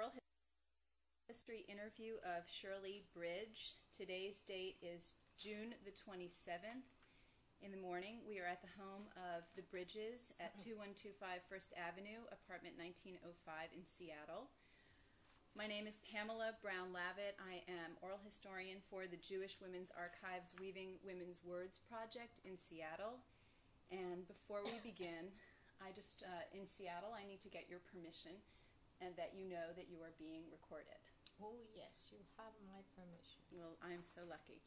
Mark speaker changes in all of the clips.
Speaker 1: oral history interview of Shirley Bridge. Today's date is June the 27th. In the morning, we are at the home of the Bridges at 2125 First Avenue, apartment 1905 in Seattle. My name is Pamela Brown-Lavitt. I am oral historian for the Jewish Women's Archives Weaving Women's Words Project in Seattle. And before we begin, in Seattle, I need to get your permission and that you know that you are being recorded.
Speaker 2: Oh, yes, you have my permission.
Speaker 1: Well, I am so lucky.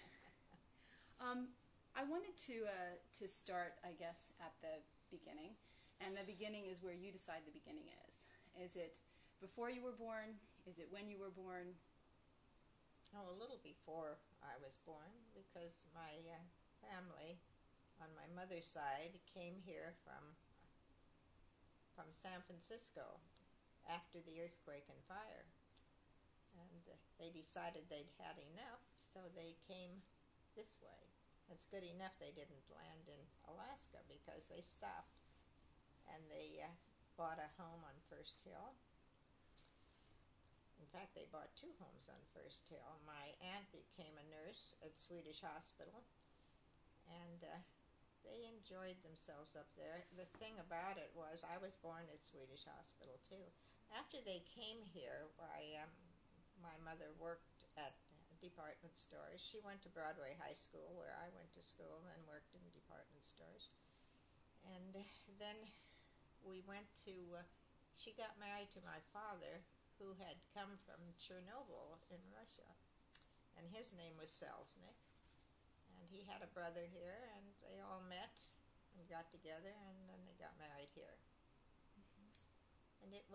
Speaker 1: I wanted to start, I guess, at the beginning. And the beginning is where you decide the beginning is. Is it before you were born? Is it when you were born?
Speaker 2: Oh, a little before I was born, because my family on my mother's side came here from San Francisco after the earthquake and fire. And they decided they'd had enough, so they came this way. It's good enough they didn't land in Alaska because they stopped. And they bought a home on First Hill. In fact, they bought two homes on First Hill. My aunt became a nurse at Swedish Hospital, and they enjoyed themselves up there. The thing about it was I was born at Swedish Hospital, too. After they came here, my mother worked at department stores. She went to Broadway High School, where I went to school, and then worked in department stores. And then we went to, she got married to my father, who had come from Chernobyl in Russia. And his name was Selznick. And he had a brother here, and they all met and got together, and then they got married here. And it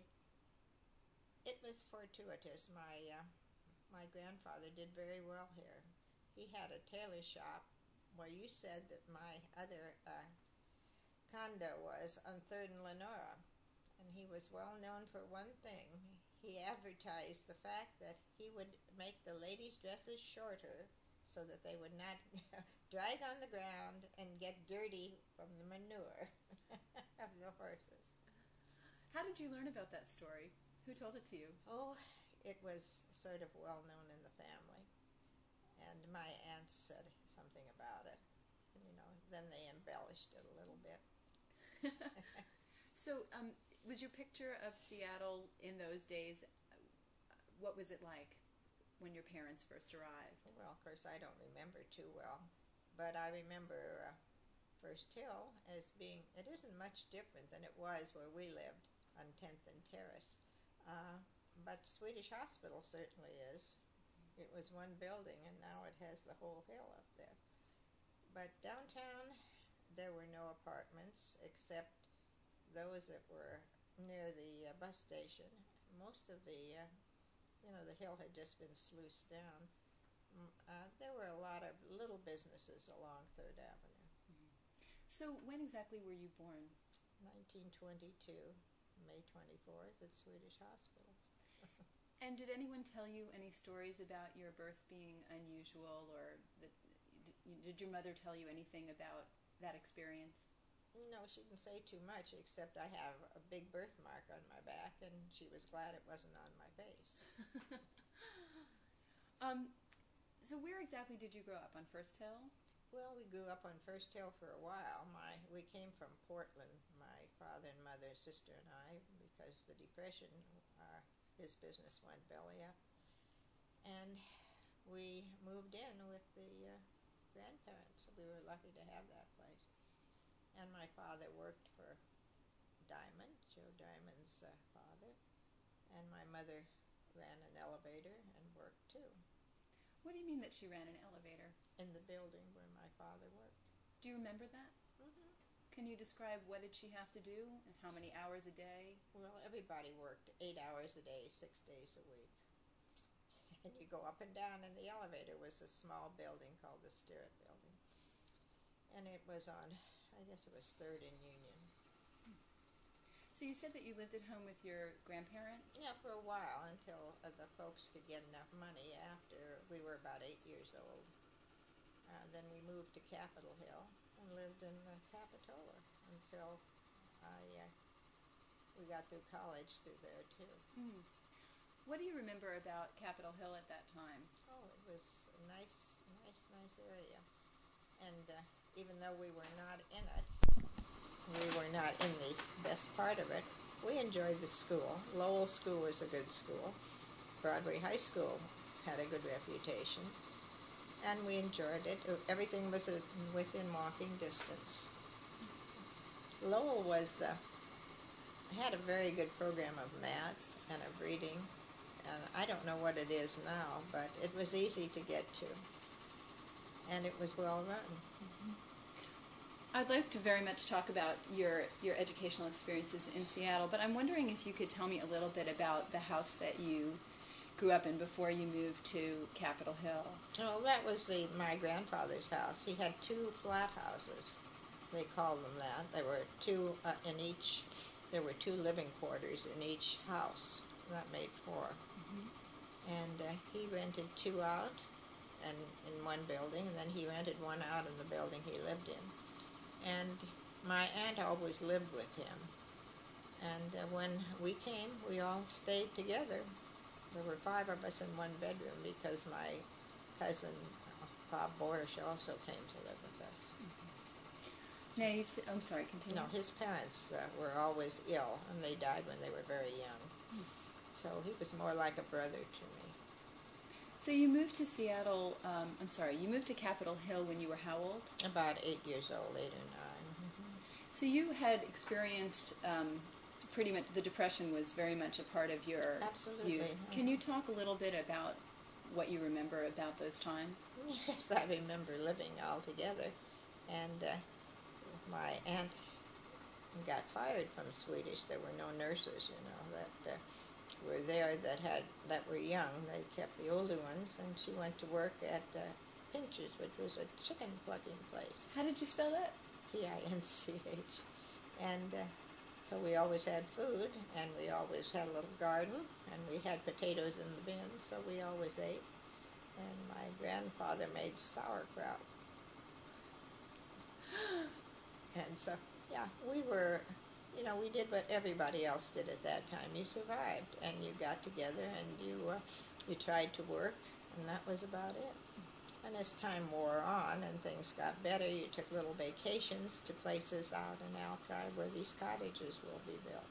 Speaker 2: was fortuitous. My grandfather did very well here. He had a tailor shop where you said that my other condo was on 3rd and Lenora. And he was well known for one thing. He advertised the fact that he would make the ladies' dresses shorter so that they would not drag on the ground and get dirty from the manure of the horses.
Speaker 1: How did you learn about that story? Who told it to you?
Speaker 2: Oh, it was sort of well known in the family. And my aunts said something about it. And, then they embellished it a little bit.
Speaker 1: So, was your picture of Seattle in those days, what was it like when your parents first arrived?
Speaker 2: Well, of course, I don't remember too well. But I remember First Hill as being, it isn't much different than it was where we lived on 10th and Terrace. But Swedish Hospital certainly is. It was one building, and now it has the whole hill up there. But downtown, there were no apartments except those that were near the bus station. Most of the hill had just been sluiced down. There were a lot of little businesses along 3rd Avenue.
Speaker 1: Mm-hmm. So when exactly were you born?
Speaker 2: 1922, May 24th at Swedish Hospital.
Speaker 1: And did anyone tell you any stories about your birth being unusual, or did your mother tell you anything about that experience?
Speaker 2: No, she didn't say too much, except I have a big birthmark on my back, and she was glad it wasn't on my face.
Speaker 1: So where exactly did you grow up? On First Hill?
Speaker 2: Well, we grew up on First Hill for a while. We came from Portland, my father and mother, sister and I, because the Depression, his business went belly up. And we moved in with the grandparents. We were lucky to have that place. And my father worked for Diamond, Joe Diamond's father. And my mother ran an elevator and worked too.
Speaker 1: What do you mean that she ran an elevator?
Speaker 2: In the building where my father worked.
Speaker 1: Do you remember that?
Speaker 2: Mm-hmm.
Speaker 1: Can you describe what did she have to do and how many hours a day?
Speaker 2: Well, everybody worked 8 hours a day, 6 days a week. And you go up and down in the elevator. It was a small building called the Sterrett Building. And it was on, I guess it was 3rd and Union.
Speaker 1: So you said that you lived at home with your grandparents?
Speaker 2: Yeah, for a while, until the folks could get enough money after we were about 8 years old. Then we moved to Capitol Hill and lived in Capitola until I we got through college through there too.
Speaker 1: Mm. What do you remember about Capitol Hill at that time?
Speaker 2: Oh, it was a nice area. And even though we were not in it, we were not in the best part of it, we enjoyed the school. Lowell School was a good school. Broadway High School had a good reputation. And we enjoyed it. Everything was within walking distance. Lowell had a very good program of math and of reading, and I don't know what it is now, but it was easy to get to, and it was well run.
Speaker 1: Mm-hmm. I'd like to very much talk about your educational experiences in Seattle, but I'm wondering if you could tell me a little bit about the house that you grew up in before you moved to Capitol Hill.
Speaker 2: Oh, that was my grandfather's house. He had two flat houses. They called them that. There were two in each. There were two living quarters in each house. That made four.
Speaker 1: Mm-hmm.
Speaker 2: And he rented two out, and in one building, and then he rented one out in the building he lived in. And my aunt always lived with him. And when we came, we all stayed together. There were five of us in one bedroom because my cousin Bob Borish also came to live with us.
Speaker 1: Now I'm sorry, continue.
Speaker 2: No, his parents were always ill, and they died when they were very young. So he was more like a brother to me.
Speaker 1: So you moved to Seattle, you moved to Capitol Hill when you were how old?
Speaker 2: About 8 years old, 8 or 9.
Speaker 1: Mm-hmm. So you had experienced pretty much, the Depression was very much a part of your
Speaker 2: Absolutely.
Speaker 1: youth. Can you talk a little bit about what you remember about those times?
Speaker 2: Yes, I remember living all together, and my aunt got fired from Swedish. There were no nurses, that were there that were young. They kept the older ones, and she went to work at Pinch's, which was a chicken plucking place.
Speaker 1: How did you spell that?
Speaker 2: Pinch. And so we always had food, and we always had a little garden, and we had potatoes in the bins, so we always ate. And my grandfather made sauerkraut. And so, yeah, we were, we did what everybody else did at that time. You survived, and you got together, and you tried to work, and that was about it. And as time wore on and things got better, you took little vacations to places out in Alki where these cottages will be built,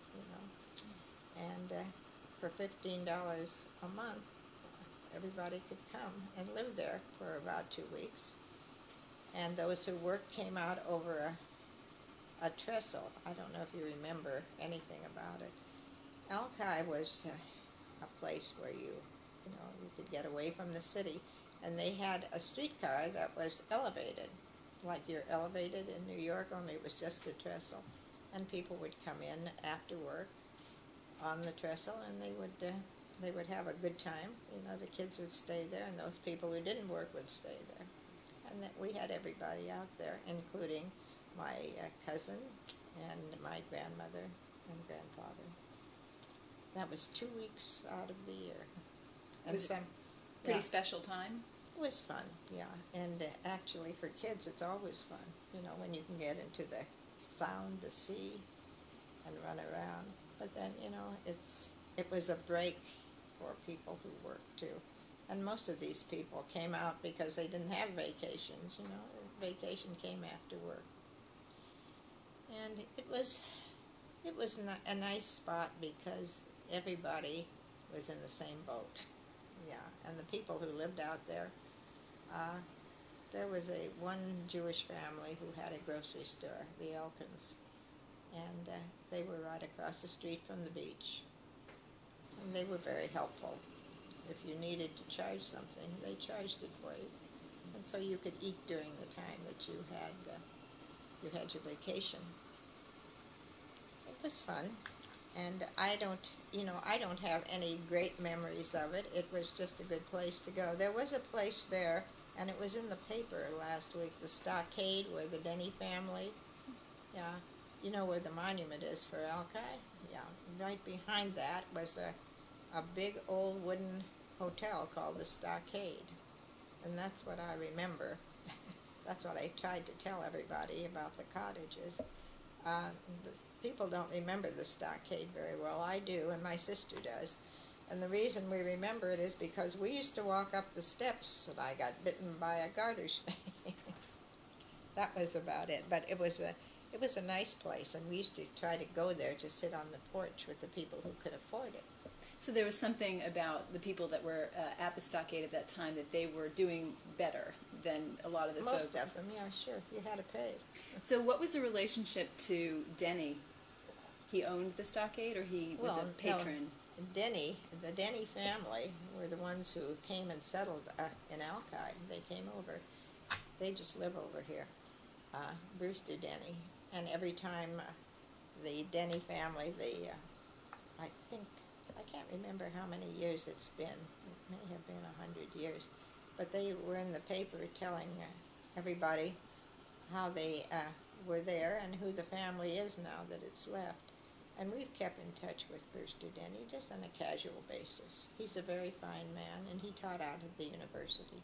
Speaker 2: And for $15 a month, everybody could come and live there for about 2 weeks. And those who worked came out over a trestle. I don't know if you remember anything about it. Alki was a place where you could get away from the city. And they had a streetcar that was elevated, like you're elevated in New York, only it was just a trestle. And people would come in after work on the trestle, and they would have a good time. The kids would stay there, and those people who didn't work would stay there. And that we had everybody out there, including my cousin and my grandmother and grandfather. That was 2 weeks out of the year. And
Speaker 1: was it pretty special time?
Speaker 2: It was fun, yeah. And actually, for kids, it's always fun. When you can get into the sound, the sea, and run around. But then, it was a break for people who work too. And most of these people came out because they didn't have vacations, Vacation came after work. And it was a nice spot because everybody was in the same boat. Yeah, and the people who lived out there, there was one Jewish family who had a grocery store, the Elkins, and they were right across the street from the beach. And they were very helpful. If you needed to charge something, they charged it for you. And so you could eat during the time that you had your vacation. It was fun, and I don't have any great memories of it. It was just a good place to go. There was a place there, and it was in the paper last week, the Stockade, where the Denny family, yeah, where the monument is for Alki? Yeah, right behind that was a big old wooden hotel called the Stockade, and that's what I remember. That's what I tried to tell everybody about the cottages. people don't remember the stockade very well. I do, and my sister does. And the reason we remember it is because we used to walk up the steps and I got bitten by a garter snake. That was about it. But it was a nice place, and we used to try to go there to sit on the porch with the people who could afford it.
Speaker 1: So there was something about the people that were at the stockade at that time that they were doing better than a lot of the
Speaker 2: Most
Speaker 1: folks.
Speaker 2: of them, yeah, sure. You had to pay.
Speaker 1: So what was the relationship to Denny? He owned the stockade, or he was a patron?
Speaker 2: No, the Denny family were the ones who came and settled in Alki. They came over. They just live over here. Brewster Denny. And every time the Denny family, I think, I can't remember how many years it's been. It may have been 100 years. But they were in the paper telling everybody how they were there and who the family is now that it's left. And we've kept in touch with Brewster Denny just on a casual basis. He's a very fine man, and he taught out at the university.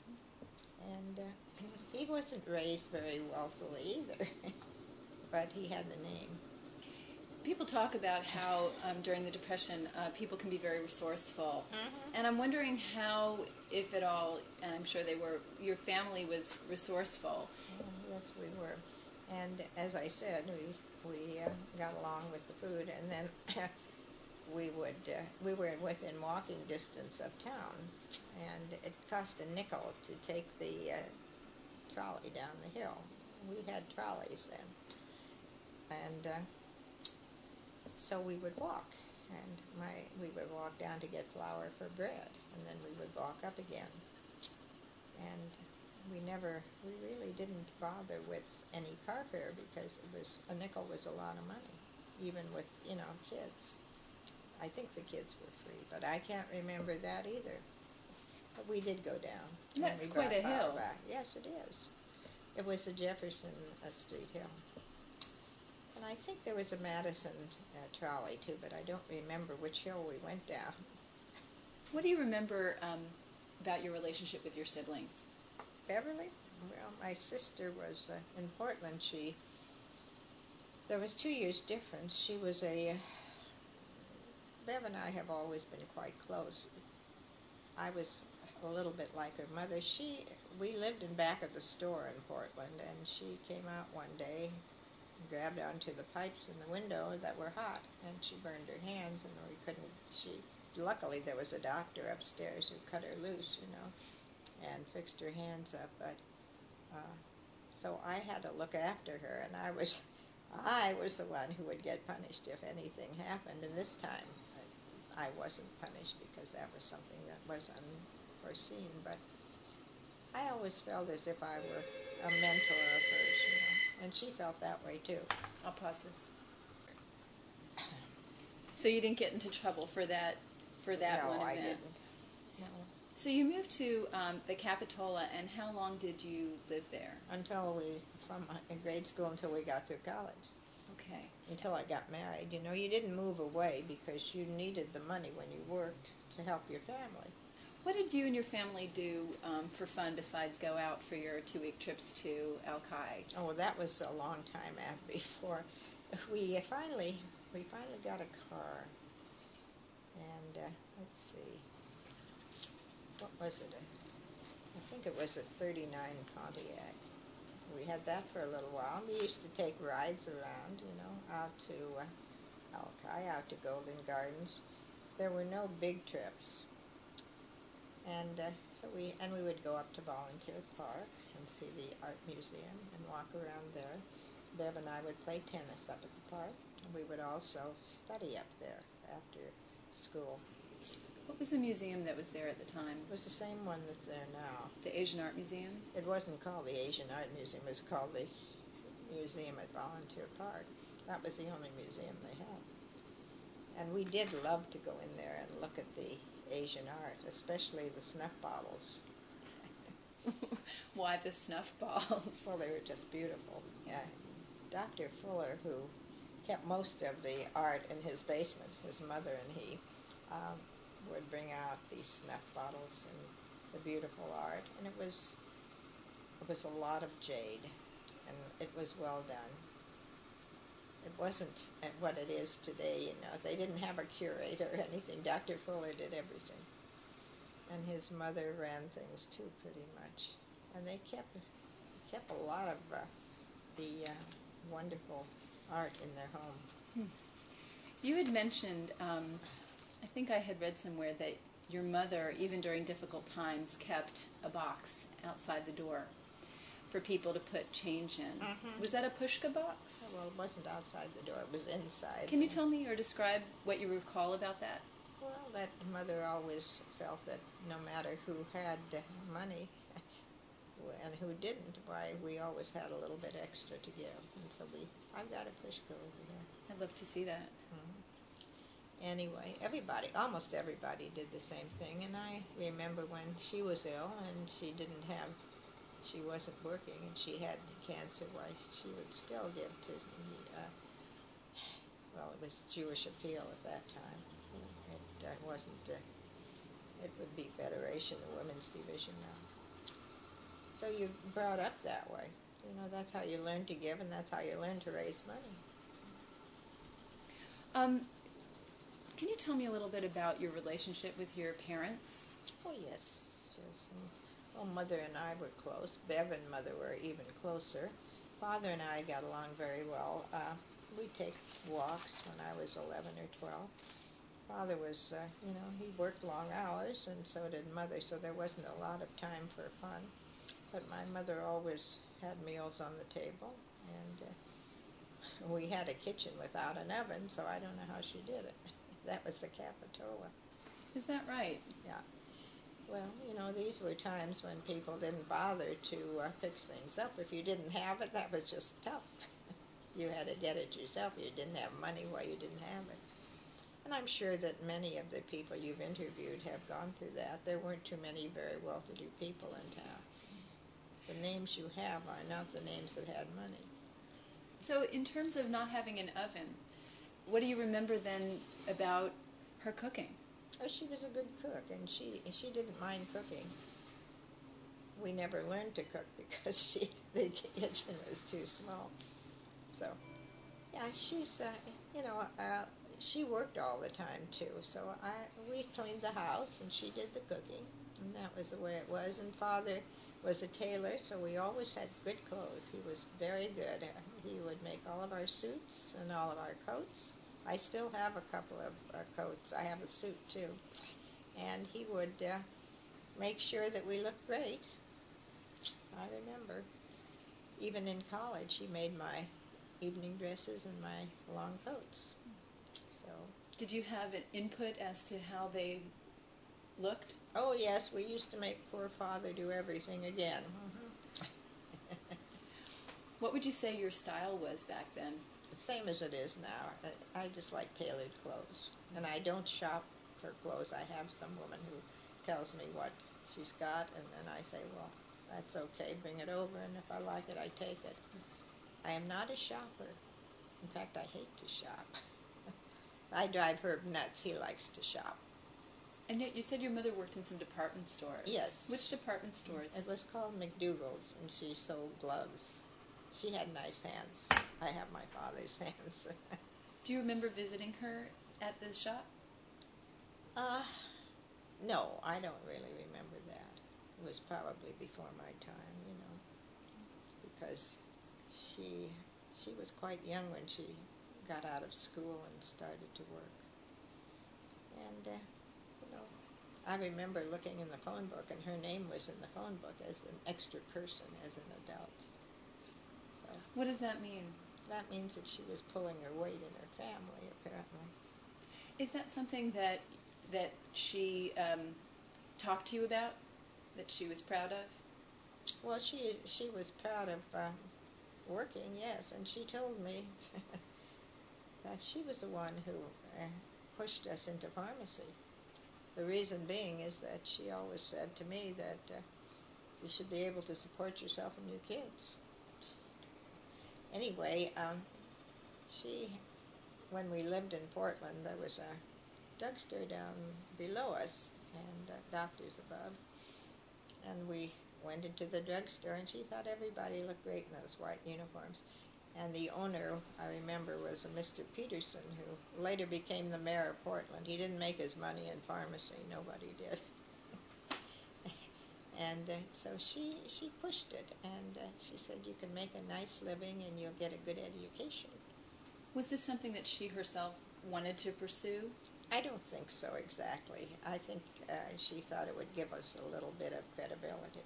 Speaker 2: And he wasn't raised very wealthily either, but he had the name.
Speaker 1: People talk about how during the Depression people can be very resourceful.
Speaker 2: Mm-hmm.
Speaker 1: And I'm wondering how, if at all, and I'm sure they were, your family was resourceful.
Speaker 2: Yes, we were. And as I said, we got along with the food, and then we were within walking distance of town, and it cost a nickel to take the trolley down the hill. We had trolleys then, and so we would walk, and we would walk down to get flour for bread, and then we would walk up again, and we really didn't bother with any car fare because a nickel was a lot of money, even with, kids. I think the kids were free, but I can't remember that either. But we did go down.
Speaker 1: And that's quite a hill.
Speaker 2: Back. Yes, it is. It was the Jefferson Street Hill. And I think there was a Madison trolley too, but I don't remember which hill we went down.
Speaker 1: What do you remember about your relationship with your siblings?
Speaker 2: Beverly? Well, my sister was in Portland. There was 2 years difference. She was Bev and I have always been quite close. I was a little bit like her mother. We lived in back of the store in Portland, and she came out one day and grabbed onto the pipes in the window that were hot, and she burned her hands, and luckily there was a doctor upstairs who cut her loose, and fixed her hands up, but so I had to look after her, and I was the one who would get punished if anything happened, and this time I wasn't punished because that was something that was unforeseen, but I always felt as if I were a mentor of hers, and she felt that way too.
Speaker 1: I'll pause this. So you didn't get into trouble for that
Speaker 2: No,
Speaker 1: one event?
Speaker 2: I didn't. No.
Speaker 1: So you moved to the Capitola, and how long did you live there?
Speaker 2: From grade school until we got through college.
Speaker 1: Okay.
Speaker 2: Until I got married. You didn't move away because you needed the money when you worked to help your family.
Speaker 1: What did you and your family do for fun besides go out for your 2-week trips to Alki?
Speaker 2: Oh, well, that was a long time before. We finally got a car. And let's see. What was it? I think it was a 39 Pontiac. We had that for a little while. We used to take rides around, out to Alki, out to Golden Gardens. There were no big trips. And we would go up to Volunteer Park and see the art museum and walk around there. Bev and I would play tennis up at the park. And we would also study up there after school.
Speaker 1: What was the museum that was there at the time?
Speaker 2: It was the same one that's there now.
Speaker 1: The Asian Art Museum?
Speaker 2: It wasn't called the Asian Art Museum. It was called the Museum at Volunteer Park. That was the only museum they had. And we did love to go in there and look at the Asian art, especially the snuff bottles.
Speaker 1: Why the snuff bottles?
Speaker 2: Well, they were just beautiful. Yeah. Dr. Fuller, who kept most of the art in his basement, his mother and he, would bring out these snuff bottles and the beautiful art, and it was a lot of jade, and it was well done. it wasn't what it is today. They didn't have a curator or anything. Dr. Fuller did everything, and his mother ran things too, pretty much. And they kept a lot of the wonderful art in their home.
Speaker 1: You had mentioned, I think I had read somewhere that your mother, even during difficult times, kept a box outside the door for people to put change in.
Speaker 2: Mm-hmm.
Speaker 1: Was that a pushka box?
Speaker 2: Well, it wasn't outside the door, it was inside.
Speaker 1: Can you tell me or describe what you recall about that?
Speaker 2: Well, that mother always felt that no matter who had money and who didn't, why, we always had a little bit extra to give. And so I've got a pushka over here.
Speaker 1: I'd love to see that.
Speaker 2: Anyway, almost everybody did the same thing, and I remember when she was ill and she wasn't working and she had cancer, why, she would still give to it was Jewish Appeal at that time. It wasn't, it would be Federation, the Women's Division now. So you brought up that way. That's how you learn to give, and that's how you learn to raise money.
Speaker 1: Can you tell me a little bit about your relationship with your parents?
Speaker 2: Oh, yes. Well, Mother and I were close. Bev and Mother were even closer. Father and I got along very well. We'd take walks when I was 11 or 12. Father was, he worked long hours, and so did Mother, so there wasn't a lot of time for fun. But my mother always had meals on the table, and we had a kitchen without an oven, so I don't know how she did it. That was the Capitola.
Speaker 1: Is that right?
Speaker 2: Yeah. Well, these were times when people didn't bother to fix things up. If you didn't have it, that was just tough. You had to get it yourself. You didn't have money while you didn't have it. And I'm sure that many of the people you've interviewed have gone through that. There weren't too many very well-to-do people in town. The names you have are not the names that had money.
Speaker 1: So in terms of not having an oven, what do you remember then about her cooking?
Speaker 2: Oh, she was a good cook, and she didn't mind cooking. We never learned to cook because the kitchen was too small. So, yeah, she's she worked all the time too. So we cleaned the house, and she did the cooking, and that was the way it was. And Father was a tailor, so we always had good clothes. He was very good. He would make all of our suits and all of our coats. I still have a couple of coats. I have a suit too. And he would make sure that we looked great. I remember. Even in college, he made my evening dresses and my long coats. So.
Speaker 1: Did you have an input as to how they looked?
Speaker 2: Oh, yes. We used to make poor Father do everything again.
Speaker 1: What would you say your style was back then?
Speaker 2: Same as it is now. I just like tailored clothes, and I don't shop for clothes. I have some woman who tells me what she's got, and then I say, well, that's okay, bring it over, and if I like it, I take it. I am not a shopper. In fact, I hate to shop. I drive Herb nuts. He likes to shop.
Speaker 1: And yet you said your mother worked in some department stores.
Speaker 2: Yes.
Speaker 1: Which department stores?
Speaker 2: It was called McDougall's, and she sold gloves. She had nice hands. I have my father's hands.
Speaker 1: Do you remember visiting her at the shop?
Speaker 2: No, I don't really remember that. It was probably before my time, because she was quite young when she got out of school and started to work. And, I remember looking in the phone book, and her name was in the phone book as an extra person as an adult. So.
Speaker 1: What does that mean?
Speaker 2: That means that she was pulling her weight in her family, apparently.
Speaker 1: Is that something that she talked to you about, that she was proud of?
Speaker 2: Well, she was proud of working, yes, and she told me that she was the one who pushed us into pharmacy. The reason being is that she always said to me that you should be able to support yourself and your kids. Anyway, when we lived in Portland, there was a drugstore down below us and doctors above. And we went into the drugstore, and she thought everybody looked great in those white uniforms. And the owner, I remember, was a Mr. Peterson, who later became the mayor of Portland. He didn't make his money in pharmacy, nobody did. And so she pushed it, and she said, you can make a nice living and you'll get a good education.
Speaker 1: Was this something that she herself wanted to pursue?
Speaker 2: I don't think so exactly. I think she thought it would give us a little bit of credibility.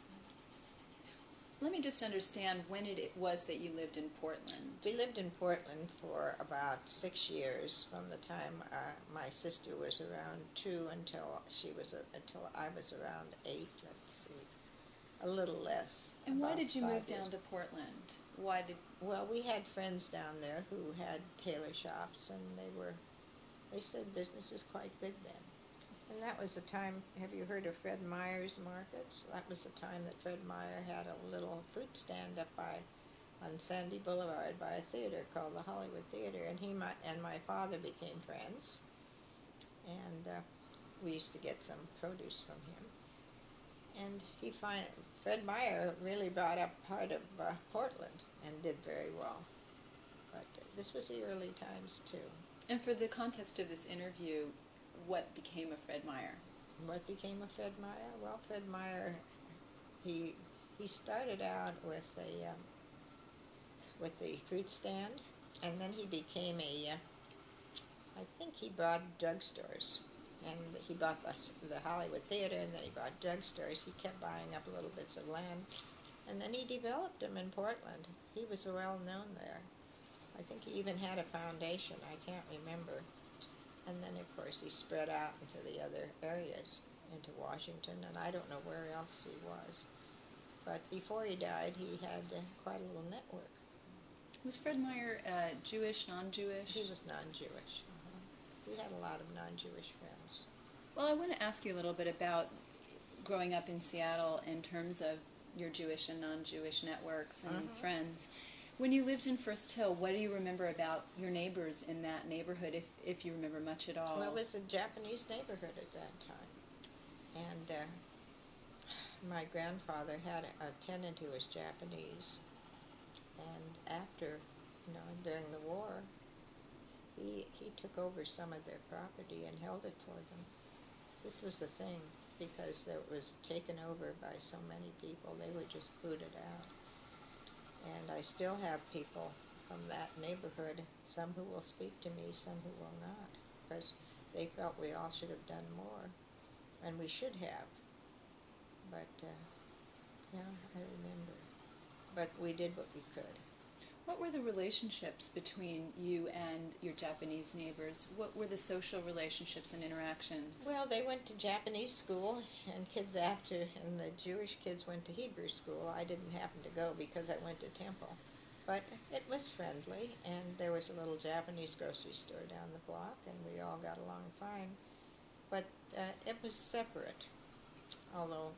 Speaker 1: Let me just understand when it was that you lived in Portland.
Speaker 2: We lived in Portland for about 6 years, from the time my sister was around 2 until I was around 8. Let's see, a little less.
Speaker 1: And why did you move
Speaker 2: 5
Speaker 1: down
Speaker 2: years.
Speaker 1: to Portland? Why did?
Speaker 2: Well, we had friends down there who had tailor shops, and they said business was quite good then. And that was the time, have you heard of Fred Meyer's Markets? That was the time that Fred Meyer had a little fruit stand up on Sandy Boulevard by a theater called the Hollywood Theater, and my father became friends, and we used to get some produce from him. And Fred Meyer really brought up part of Portland and did very well. But this was the early times too.
Speaker 1: And for the context of this interview, what became of Fred Meyer?
Speaker 2: What became of Fred Meyer? Well, Fred Meyer, he started out with the fruit stand, and then he became I think he bought drugstores, and he bought the Hollywood Theater, and then he bought drugstores. He kept buying up little bits of land, and then he developed them in Portland. He was well known there. I think he even had a foundation. I can't remember. And then, of course, he spread out into the other areas, into Washington, and I don't know where else he was. But before he died, he had quite a little network.
Speaker 1: Was Fred Meyer Jewish, non-Jewish?
Speaker 2: He was non-Jewish. He had a lot of non-Jewish friends.
Speaker 1: Well, I want to ask you a little bit about growing up in Seattle in terms of your Jewish and non-Jewish networks and friends. When you lived in First Hill, what do you remember about your neighbors in that neighborhood, if you remember much at all?
Speaker 2: Well, it was a Japanese neighborhood at that time. And my grandfather had a tenant who was Japanese. And after, during the war, he took over some of their property and held it for them. This was the thing, because it was taken over by so many people, they were just booted out. And I still have people from that neighborhood, some who will speak to me, some who will not, because they felt we all should have done more, and we should have. But, yeah, I remember. But we did what we could.
Speaker 1: What were the relationships between you and your Japanese neighbors? What were the social relationships and interactions?
Speaker 2: Well, they went to Japanese school, and the Jewish kids went to Hebrew school. I didn't happen to go because I went to Temple. But it was friendly, and there was a little Japanese grocery store down the block, and we all got along fine. But it was separate, although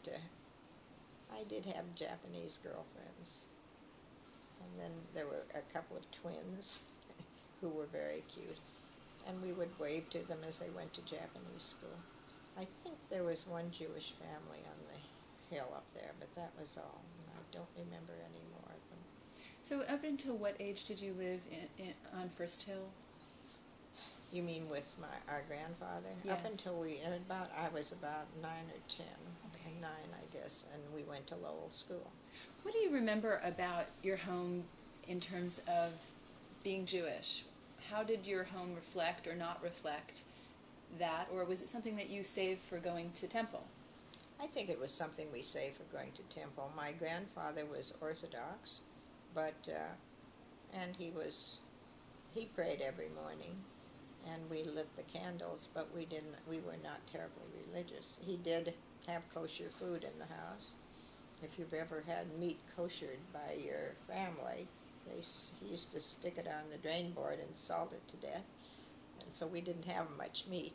Speaker 2: I did have Japanese girlfriends. And then there were a couple of twins who were very cute. And we would wave to them as they went to Japanese school. I think there was one Jewish family on the hill up there, but that was all. And I don't remember any more of them.
Speaker 1: So up until what age did you live on First Hill?
Speaker 2: You mean with our grandfather?
Speaker 1: Yes.
Speaker 2: Up until I was about 9 or 10. Okay. 9, I guess, and we went to Lowell School.
Speaker 1: What do you remember about your home in terms of being Jewish? How did your home reflect or not reflect that, or was it something that you saved for going to Temple?
Speaker 2: I think it was something we saved for going to Temple. My grandfather was Orthodox, but and he prayed every morning, and we lit the candles, but we were not terribly religious. He did have kosher food in the house. If you've ever had meat koshered by your family, he used to stick it on the drain board and salt it to death, and so we didn't have much meat.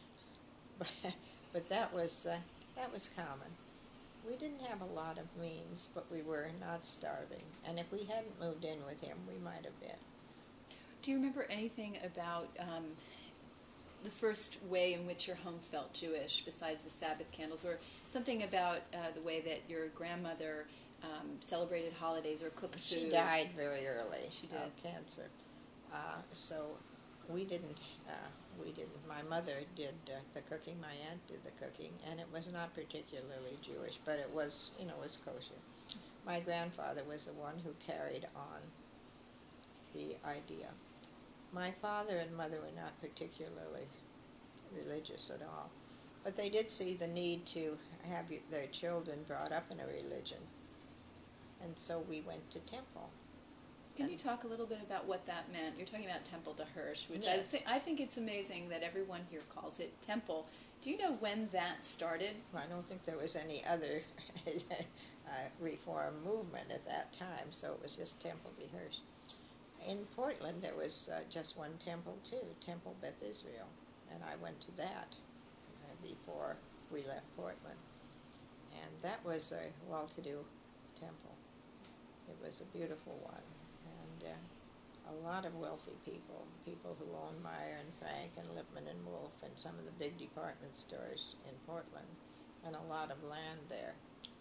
Speaker 2: but that was common. We didn't have a lot of means, but we were not starving. And if we hadn't moved in with him, we might have been.
Speaker 1: Do you remember anything about the first way in which your home felt Jewish, besides the Sabbath candles, or something about the way that your grandmother celebrated holidays or cooked food?
Speaker 2: She died very early.
Speaker 1: She did.
Speaker 2: Of cancer. So we didn't. My mother did the cooking. My aunt did the cooking, and it was not particularly Jewish, but it was, was kosher. My grandfather was the one who carried on the idea. My father and mother were not particularly religious at all, but they did see the need to have their children brought up in a religion, and so we went to temple.
Speaker 1: Can you talk a little bit about what that meant? You're talking about Temple de Hirsch, which
Speaker 2: Yes.
Speaker 1: I think it's amazing that everyone here calls it temple. Do you know when that started?
Speaker 2: I don't think there was any other reform movement at that time, so it was just Temple de Hirsch. In Portland, there was just one temple too, Temple Beth Israel, and I went to that before we left Portland, and that was a well-to-do temple. It was a beautiful one, and a lot of wealthy people who owned Meyer and Frank and Lipman and Wolf and some of the big department stores in Portland, and a lot of land there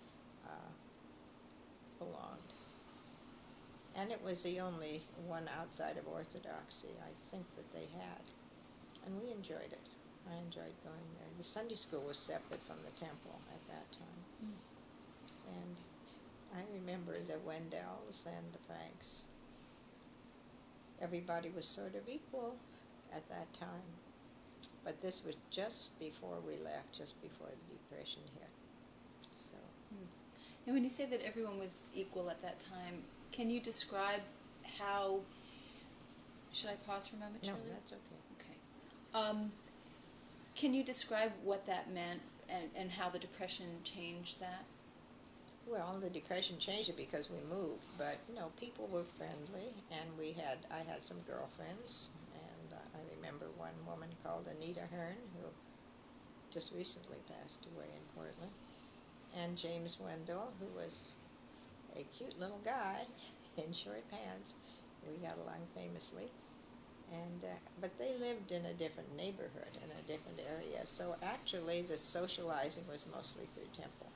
Speaker 2: belonged. And it was the only one outside of Orthodoxy, I think, that they had. And we enjoyed it. I enjoyed going there. The Sunday school was separate from the temple at that time.
Speaker 1: Mm.
Speaker 2: And I remember the Wendells and the Franks. Everybody was sort of equal at that time. But this was just before we left, just before the Depression hit. So.
Speaker 1: And when you say that everyone was equal at that time, can you describe how... Should I pause for a moment,
Speaker 2: No,
Speaker 1: Shirley?
Speaker 2: that's okay.
Speaker 1: Okay. Can you describe what that meant and how the Depression changed that?
Speaker 2: Well, the Depression changed it because we moved, but people were friendly, and I had some girlfriends, and I remember one woman called Anita Hearn, who just recently passed away in Portland, and James Wendell, who was a cute little guy in short pants. We got along famously, and but they lived in a different neighborhood, in a different area, so actually the socializing was mostly through temple.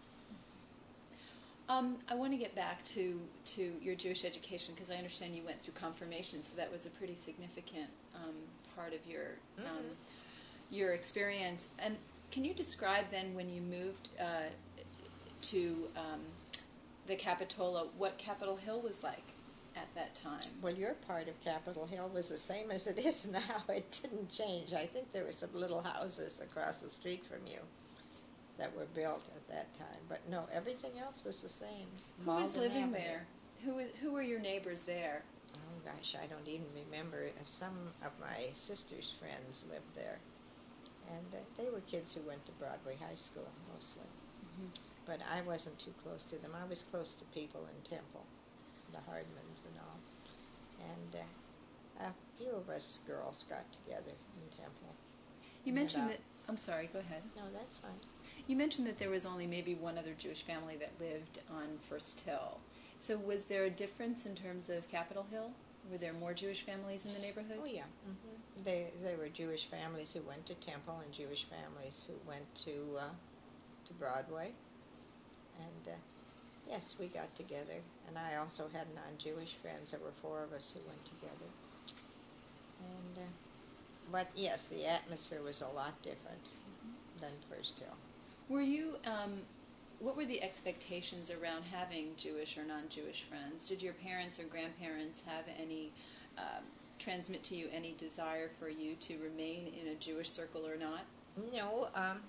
Speaker 1: I want to get back to your Jewish education, because I understand you went through confirmation, so that was a pretty significant part of your experience. And can you describe then, when you moved to the Capitola, what Capitol Hill was like at that time?
Speaker 2: Well, your part of Capitol Hill was the same as it is now. It didn't change. I think there were some little houses across the street from you that were built at that time. But no, everything else was the same.
Speaker 1: Who was
Speaker 2: Malden
Speaker 1: living
Speaker 2: Avenue.
Speaker 1: there? Who were your neighbors there?
Speaker 2: Oh gosh, I don't even remember. Some of my sister's friends lived there, and they were kids who went to Broadway High School mostly.
Speaker 1: Mm-hmm.
Speaker 2: But I wasn't too close to them. I was close to people in Temple, the Hardmans and all, and a few of us girls got together in Temple.
Speaker 1: You
Speaker 2: And
Speaker 1: mentioned
Speaker 2: about-
Speaker 1: that. I'm sorry. Go ahead.
Speaker 2: No, that's fine.
Speaker 1: You mentioned that there was only maybe one other Jewish family that lived on First Hill. So was there a difference in terms of Capitol Hill? Were there more Jewish families in the neighborhood?
Speaker 2: Oh yeah, They were Jewish families who went to Temple and Jewish families who went to Broadway, and yes, we got together. And I also had non-Jewish friends. There were 4 of us who went together, and but yes, the atmosphere was a lot different than First Hill.
Speaker 1: Were you, what were the expectations around having Jewish or non-Jewish friends? Did your parents or grandparents have any, transmit to you any desire for you to remain in a Jewish circle or not?
Speaker 2: No,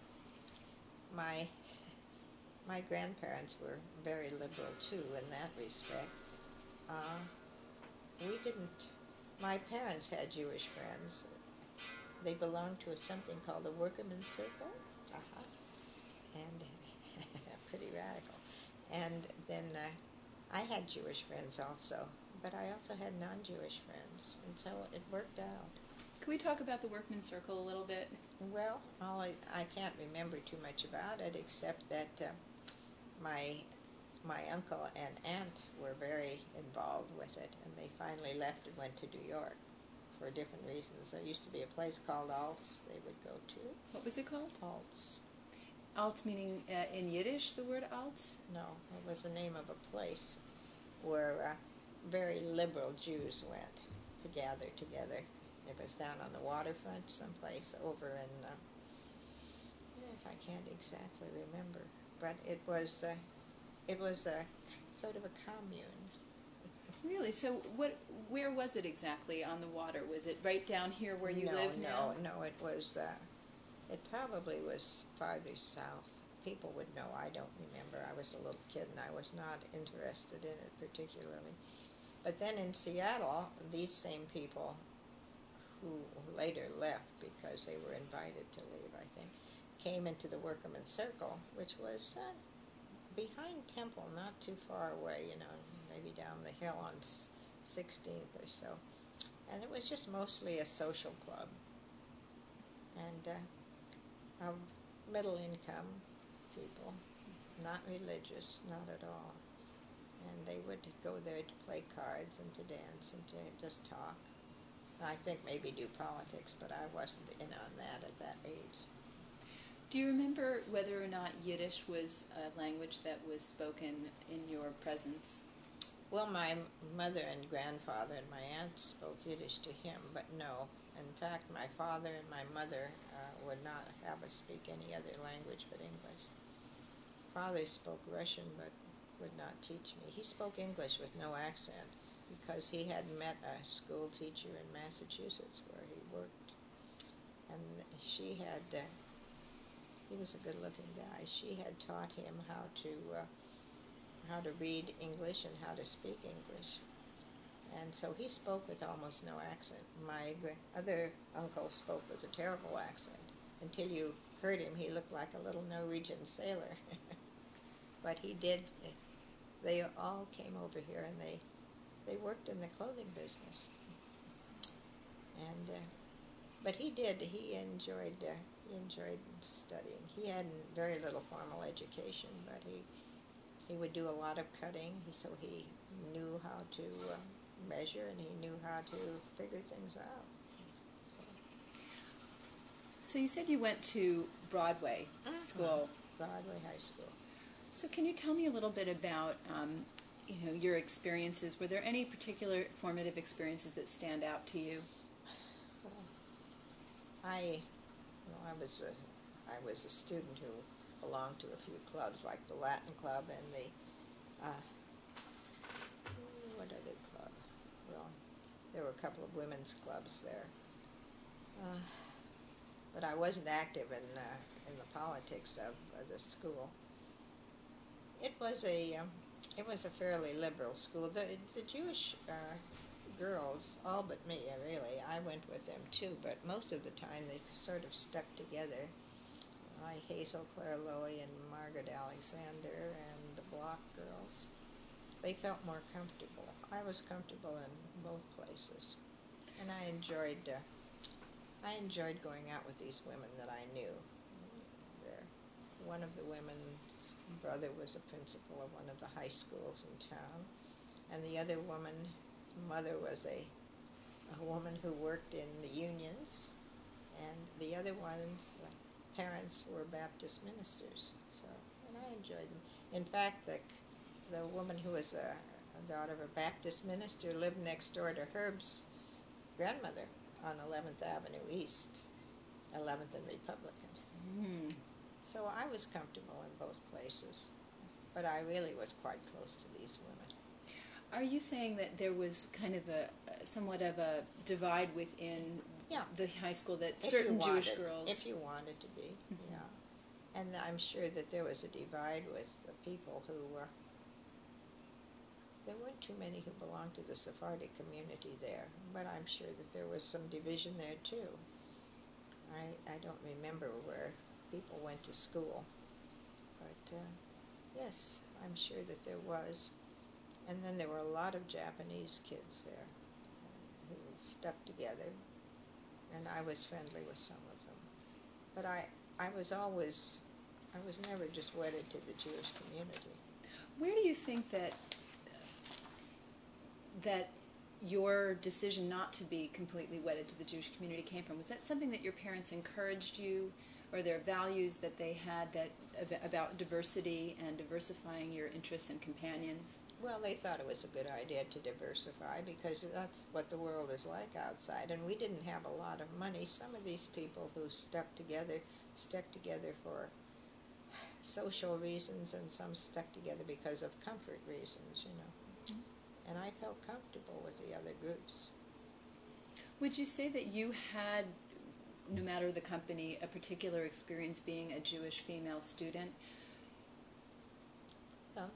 Speaker 2: my grandparents were very liberal too in that respect. We didn't. My parents had Jewish friends. They belonged to something called the Workmen's Circle, and pretty radical. And then I had Jewish friends also, but I also had non-Jewish friends, and so it worked out.
Speaker 1: Can we talk about the Workmen's Circle a little bit?
Speaker 2: Well, I can't remember too much about it, except that my uncle and aunt were very involved with it, and they finally left and went to New York. for different reasons. There used to be a place called Alts they would go to.
Speaker 1: What was it called?
Speaker 2: Alts.
Speaker 1: Alts meaning in Yiddish, the word Alts?
Speaker 2: No, it was the name of a place where very liberal Jews went to gather together. It was down on the waterfront, someplace over in, yes, I can't exactly remember, but it was a sort of a commune.
Speaker 1: Really? So where was it exactly on the water? Was it right down here where you live now?
Speaker 2: No, it was, it probably was farther south. People would know. I don't remember. I was a little kid and I was not interested in it particularly. But then in Seattle, these same people who later left because they were invited to leave, I think, came into the Workman's Circle, which was behind Temple, not too far away, maybe down the hill on 16th or so. And it was just mostly a social club. And of middle income people, not religious, not at all. And they would go there to play cards and to dance and to just talk. I think maybe do politics, but I wasn't in on that at that age.
Speaker 1: Do you remember whether or not Yiddish was a language that was spoken in your presence?
Speaker 2: Well, my mother and grandfather and my aunt spoke Yiddish to him, but no. In fact, my father and my mother would not have us speak any other language but English. Father spoke Russian but would not teach me. He spoke English with no accent because he had met a school teacher in Massachusetts where he worked. And she had, he was a good-looking guy. She had taught him how to read English and how to speak English. And so he spoke with almost no accent. My other uncle spoke with a terrible accent. Until you heard him, he looked like a little Norwegian sailor. But he did, they all came over here and they worked in the clothing business. And, but he enjoyed studying. He had very little formal education, but he would do a lot of cutting, so he knew how to measure and he knew how to figure things out.
Speaker 1: So you said you went to Broadway School.
Speaker 2: Broadway High School.
Speaker 1: So can you tell me a little bit about your experiences? Were there any particular formative experiences that stand out to you?
Speaker 2: Well, I was a student who belonged to a few clubs, like the Latin Club and the what other club? Well, there were a couple of women's clubs there, but I wasn't active in the politics of the school. It was a fairly liberal school. The Jewish girls, all but me, really, I went with them too, but most of the time they sort of stuck together. Like Hazel Claire Lowy and Margaret Alexander and the Block girls. They felt more comfortable. I was comfortable in both places, and I enjoyed going out with these women that I knew. One of the women's brother was a principal of one of the high schools in town, and the other woman's mother was a woman who worked in the unions, and the other one's parents were Baptist ministers. So, and I enjoyed them. In fact, the woman who was a daughter of a Baptist minister lived next door to Herb's grandmother on 11th Avenue East, 11th and Republican.
Speaker 1: Mm.
Speaker 2: So I was comfortable in both places, but I really was quite close to these women.
Speaker 1: Are you saying that there was kind of somewhat of a divide within the high school, that certain Jewish girls...
Speaker 2: If you wanted to be, yeah. And I'm sure that there was a divide with the people who were... There weren't too many who belonged to the Sephardic community there, but I'm sure that there was some division there too. I don't remember where people went to school, but yes, I'm sure that there was. And then there were a lot of Japanese kids there who stuck together, and I was friendly with some of them. But I was never just wedded to the Jewish community.
Speaker 1: Where do you think that your decision not to be completely wedded to the Jewish community came from. Was that something that your parents encouraged you, or their values that they had that about diversity and diversifying your interests and companions?
Speaker 2: Well, they thought it was a good idea to diversify because that's what the world is like outside, and we didn't have a lot of money. Some of these people who stuck together for social reasons, and some stuck together because of comfort reasons, you know. And I felt comfortable with the other groups.
Speaker 1: Would you say that you had, no matter the company, a particular experience being a Jewish female student?
Speaker 2: Well,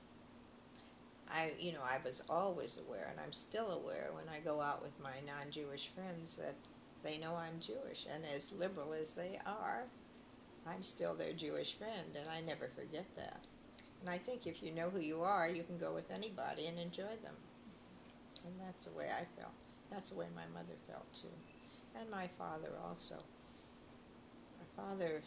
Speaker 2: I was always aware, and I'm still aware when I go out with my non-Jewish friends that they know I'm Jewish, and as liberal as they are, I'm still their Jewish friend, and I never forget that. And I think if you know who you are, you can go with anybody and enjoy them. And that's the way I felt. That's the way my mother felt, too. And my father also. My father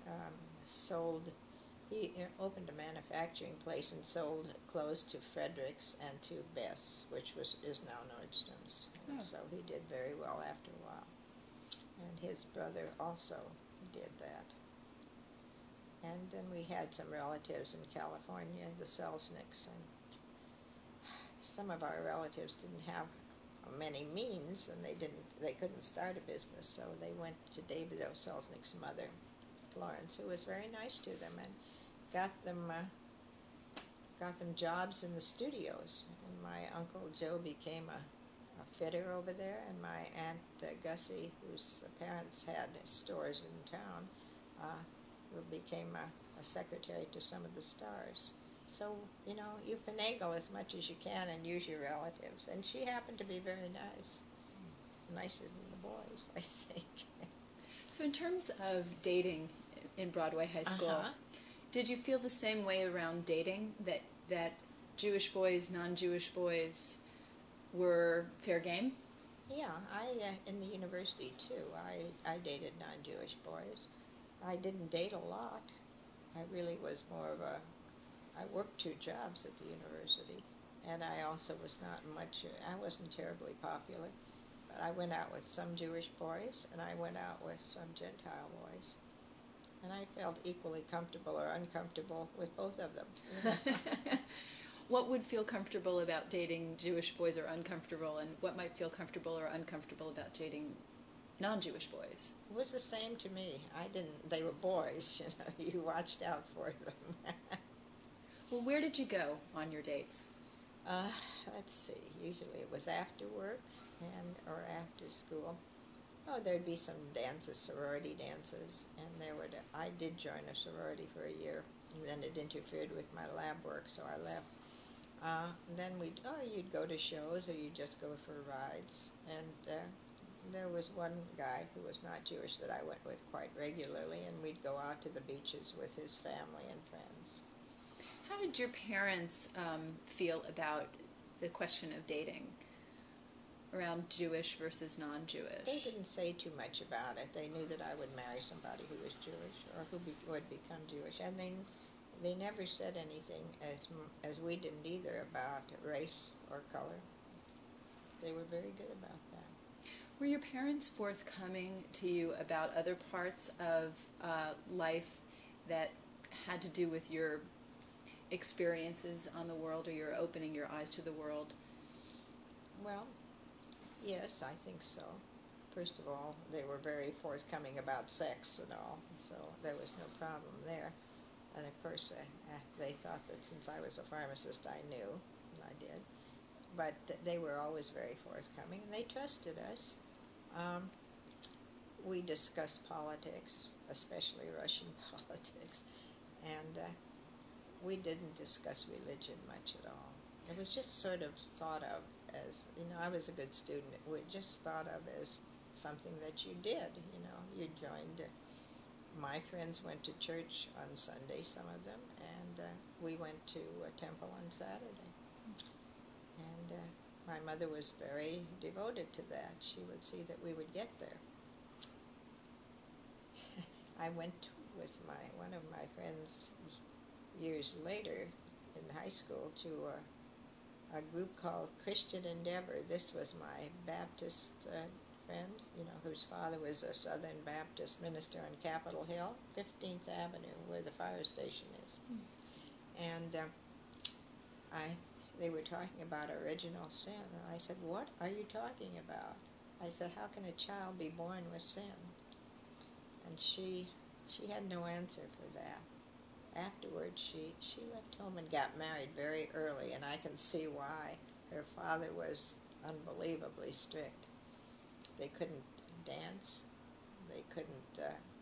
Speaker 2: he opened a manufacturing place and sold clothes to Fredericks and to Bess, which is now Nordstrom's.
Speaker 1: Oh.
Speaker 2: So he did very well after a while. And his brother also did that. And then we had some relatives in California, the Selznicks, and some of our relatives didn't have many means, and they couldn't start a business, so they went to David O. Selznick's mother, Florence, who was very nice to them and got them jobs in the studios. And my Uncle Joe became a fitter over there, and my Aunt Gussie, whose parents had stores in town, became a secretary to some of the stars. So, you finagle as much as you can and use your relatives. And she happened to be very nice. Nicer than the boys, I think.
Speaker 1: So in terms of dating in Broadway High School, did you feel the same way around dating, that Jewish boys, non-Jewish boys were fair game?
Speaker 2: Yeah, in the university too, I dated non-Jewish boys. I didn't date a lot. I really was more of I worked 2 jobs at the university, and I also I wasn't terribly popular, but I went out with some Jewish boys, and I went out with some Gentile boys, and I felt equally comfortable or uncomfortable with both of them.
Speaker 1: What would feel comfortable about dating Jewish boys or uncomfortable, and what might feel comfortable or uncomfortable about dating non-Jewish boys?
Speaker 2: It was the same to me. They were boys, you watched out for them.
Speaker 1: Well, where did you go on your dates?
Speaker 2: Let's see. Usually it was after work or after school. Oh, there'd be some dances, sorority dances, and I did join a sorority for a year, and then it interfered with my lab work, so I left. Then you'd go to shows, or you'd just go for rides, and there was one guy who was not Jewish that I went with quite regularly, and we'd go out to the beaches with his family and friends.
Speaker 1: How did your parents feel about the question of dating around Jewish versus non-Jewish?
Speaker 2: They didn't say too much about it. They knew that I would marry somebody who was Jewish or who would become Jewish, and they never said anything as we didn't either about race or color. They were very good about that.
Speaker 1: Were your parents forthcoming to you about other parts of life that had to do with your experiences on the world, or your opening your eyes to the world?
Speaker 2: Well, yes, I think so. First of all, they were very forthcoming about sex and all, so there was no problem there. And of course, they thought that since I was a pharmacist, I knew, and I did. But they were always very forthcoming, and they trusted us. We discussed politics, especially Russian politics, and we didn't discuss religion much at all. It was just sort of thought of as, I was a good student. It was just thought of as something that you did, You joined. My friends went to church on Sunday, some of them, and we went to a temple on Saturday. And my mother was very devoted to that. She would see that we would get there. I went with one of my friends years later in high school to a group called Christian Endeavor. This was my Baptist friend, whose father was a Southern Baptist minister on Capitol Hill, 15th Avenue, where the fire station is. And they were talking about original sin, and I said, "What are you talking about?" I said, "How can a child be born with sin?" And she had no answer for that. Afterwards, she left home and got married very early, and I can see why. Her father was unbelievably strict. They couldn't dance. They couldn't.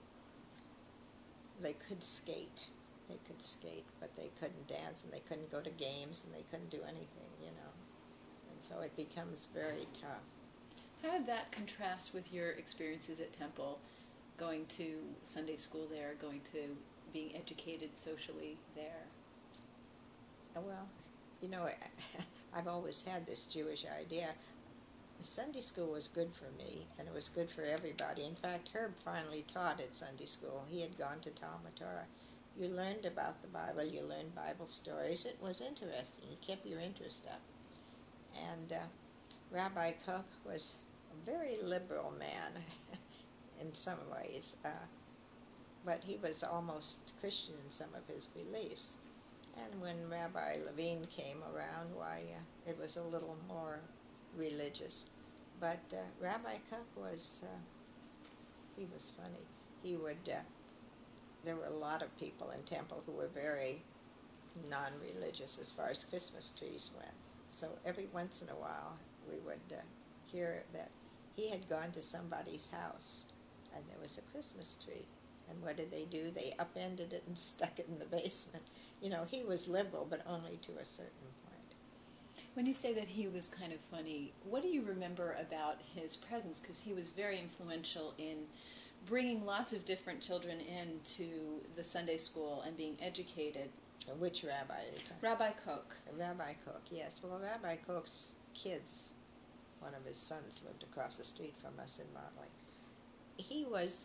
Speaker 2: They could skate. They could skate, but they couldn't dance, and they couldn't go to games, and they couldn't do anything. And so it becomes very tough.
Speaker 1: How did that contrast with your experiences at Temple, going to Sunday school there, going to being educated socially there?
Speaker 2: Well, I've always had this Jewish idea. Sunday school was good for me, and it was good for everybody. In fact, Herb finally taught at Sunday school. He had gone to Talmud Torah. You learned about the Bible. You learned Bible stories. It was interesting. It kept your interest up. And Rabbi Koch was a very liberal man in some ways, but he was almost Christian in some of his beliefs. And when Rabbi Levine came around, it was a little more religious. But Rabbi Koch was, he was funny. He would, there were a lot of people in Temple who were very non-religious as far as Christmas trees went. So every once in a while, we would hear that he had gone to somebody's house, and there was a Christmas tree. And what did they do? They upended it and stuck it in the basement. He was liberal, but only to a certain point.
Speaker 1: When you say that he was kind of funny, what do you remember about his presence? Because he was very influential in bringing lots of different children into the Sunday school and being educated.
Speaker 2: Which rabbi are you talking?
Speaker 1: Rabbi Koch.
Speaker 2: Rabbi Koch, yes. Well, Rabbi Koch's kids, one of his sons lived across the street from us in Motley. He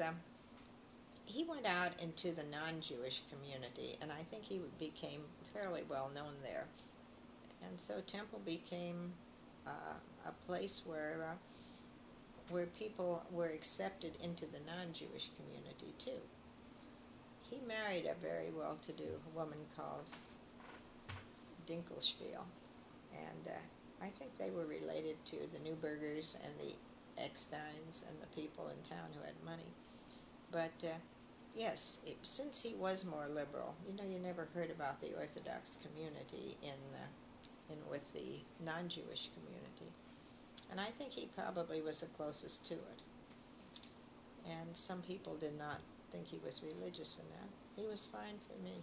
Speaker 2: went out into the non-Jewish community, and I think he became fairly well known there. And so Temple became a place where people were accepted into the non-Jewish community too. He married a very well-to-do woman called Dinkelspiel, and I think they were related to the Newburgers and the Ecksteins and the people in town who had money. But yes, since he was more liberal, you never heard about the Orthodox community in with the non-Jewish community, and I think he probably was the closest to it. And some people did not think he was religious in that. He was fine for me.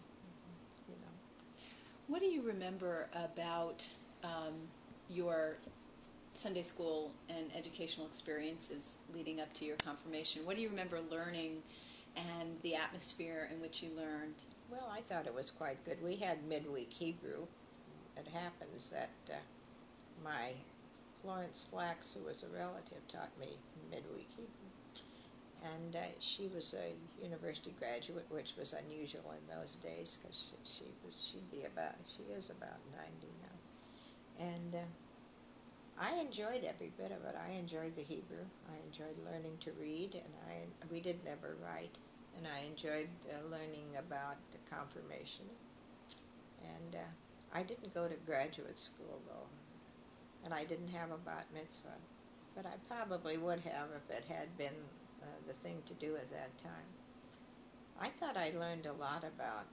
Speaker 1: What do you remember about your Sunday school and educational experiences leading up to your confirmation? What do you remember learning and the atmosphere in which you learned?
Speaker 2: Well, I thought it was quite good. We had midweek Hebrew. It happens that my Florence Flax, who was a relative, taught me midweek Hebrew. And she was a university graduate, which was unusual in those days because she is about 90 now. And I enjoyed every bit of it. I enjoyed the Hebrew. I enjoyed learning to read, and we didn't ever write. And I enjoyed learning about the confirmation. And I didn't go to graduate school, though, and I didn't have a bat mitzvah. But I probably would have if it had been the thing to do at that time. I thought I learned a lot about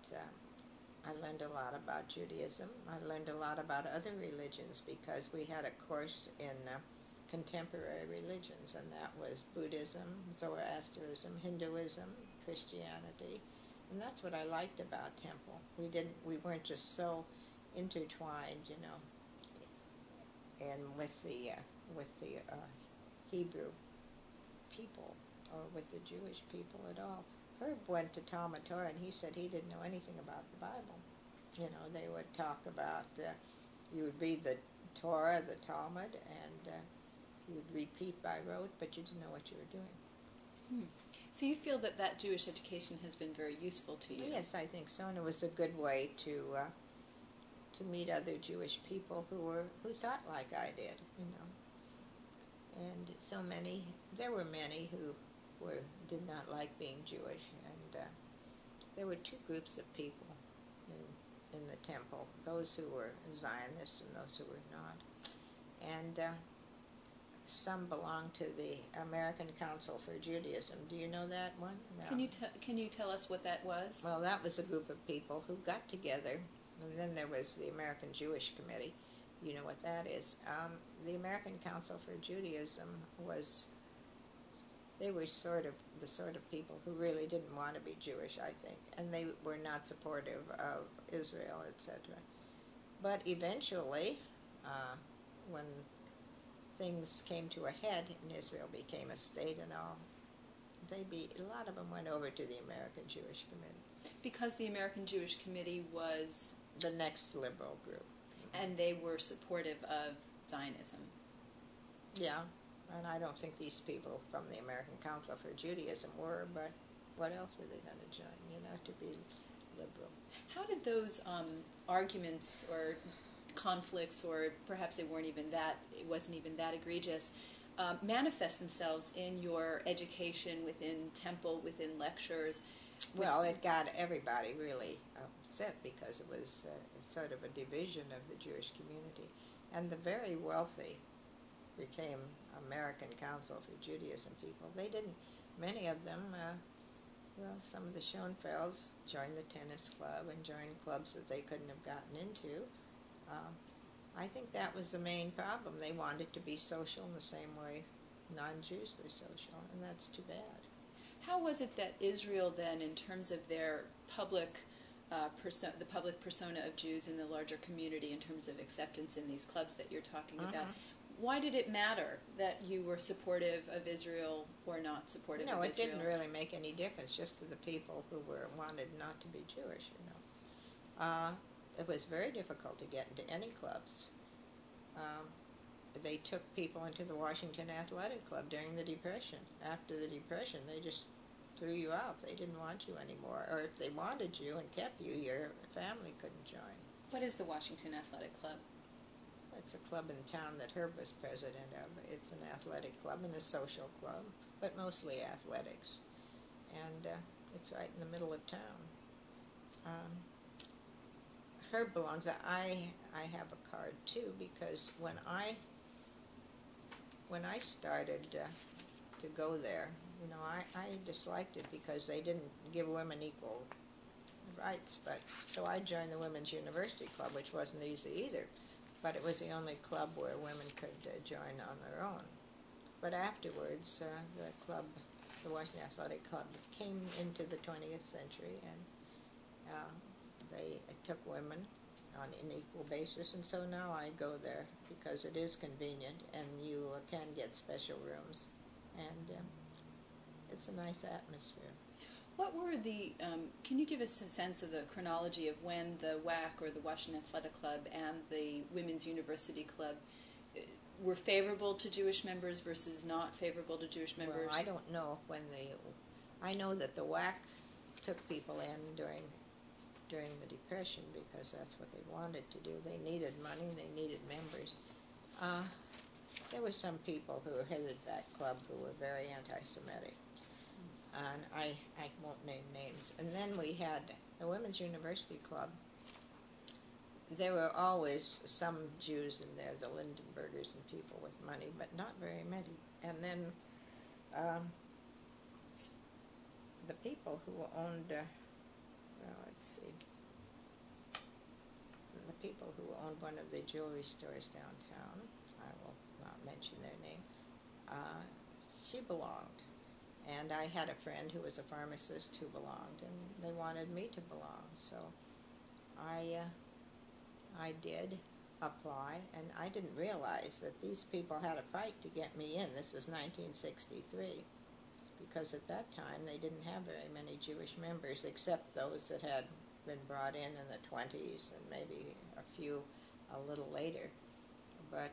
Speaker 2: Judaism. I learned a lot about other religions because we had a course in contemporary religions, and that was Buddhism, Zoroastrianism, Hinduism, Christianity, and that's what I liked about Temple. We weren't just so intertwined, and with the Hebrew people or with the Jewish people at all. Herb went to Talmud Torah, and he said he didn't know anything about the Bible. They would talk about, you would read the Torah, the Talmud, and you would repeat by rote, but you didn't know what you were doing.
Speaker 1: So you feel that Jewish education has been very useful to you?
Speaker 2: Yes, I think so, and it was a good way to to meet other Jewish people who thought like I did, you know. And there were many who did not like being Jewish, and there were two groups of people in the temple: those who were Zionists and those who were not. And some belonged to the American Council for Judaism. Do you know that one? No.
Speaker 1: Can you tell us what that was?
Speaker 2: Well, that was a group of people who got together, and then there was the American Jewish Committee. You know what that is. The American Council for Judaism they were the sort of people who really didn't want to be Jewish, I think, and they were not supportive of Israel, etc. But eventually, when things came to a head and Israel became a state and all, a lot of them went over to the American Jewish Committee.
Speaker 1: Because the American Jewish Committee was
Speaker 2: the next liberal group.
Speaker 1: And they were supportive of Zionism.
Speaker 2: Yeah, and I don't think these people from the American Council for Judaism were, but what else were they going to join, to be liberal?
Speaker 1: How did those arguments or conflicts, or perhaps it wasn't even that egregious, manifest themselves in your education within temple, within lectures?
Speaker 2: Well, it got everybody really upset because it was sort of a division of the Jewish community. And the very wealthy became American Council for Judaism people. Many of them, some of the Schoenfelds joined the tennis club and joined clubs that they couldn't have gotten into. I think that was the main problem. They wanted to be social in the same way non-Jews were social, and that's too bad.
Speaker 1: How was it that Israel then, in terms of their public the public persona of Jews in the larger community, in terms of acceptance in these clubs that you're talking about, why did it matter that you were supportive of Israel or not supportive of Israel?
Speaker 2: No, it didn't really make any difference, just to the people who wanted not to be Jewish, It was very difficult to get into any clubs. They took people into the Washington Athletic Club during the Depression. After the Depression, they just threw you out. They didn't want you anymore. Or if they wanted you and kept you, your family couldn't join.
Speaker 1: What is the Washington Athletic Club?
Speaker 2: It's a club in town that Herb was president of. It's an athletic club and a social club, but mostly athletics. And it's right in the middle of town. Herb belongs. I have a card too, because when I started to go there, I disliked it because they didn't give women equal rights. So I joined the Women's University Club, which wasn't easy either, but it was the only club where women could join on their own. But afterwards, the Washington Athletic Club came into the 20th century, and they took women on an equal basis, and so now I go there because it is convenient, and you can get special rooms, and it's a nice atmosphere.
Speaker 1: What were can you give us a sense of the chronology of when the WAC, or the Washington Athletic Club, and the Women's University Club were favorable to Jewish members versus not favorable to Jewish members?
Speaker 2: Well, I don't know I know that the WAC took people in during the Depression because that's what they wanted to do. They needed money, they needed members. There were some people who headed that club who were very anti-Semitic, and I won't name names. And then we had the Women's University Club. There were always some Jews in there, the Lindenbergers and people with money, but not very many. And then the people who owned, the people who owned one of the jewelry stores downtown, I will not mention their name, she belonged. And I had a friend who was a pharmacist who belonged, and they wanted me to belong. So I did apply, and I didn't realize that these people had a fight to get me in. This was 1963, because at that time they didn't have very many Jewish members, except those that had been brought in the 20s, and maybe a few a little later. But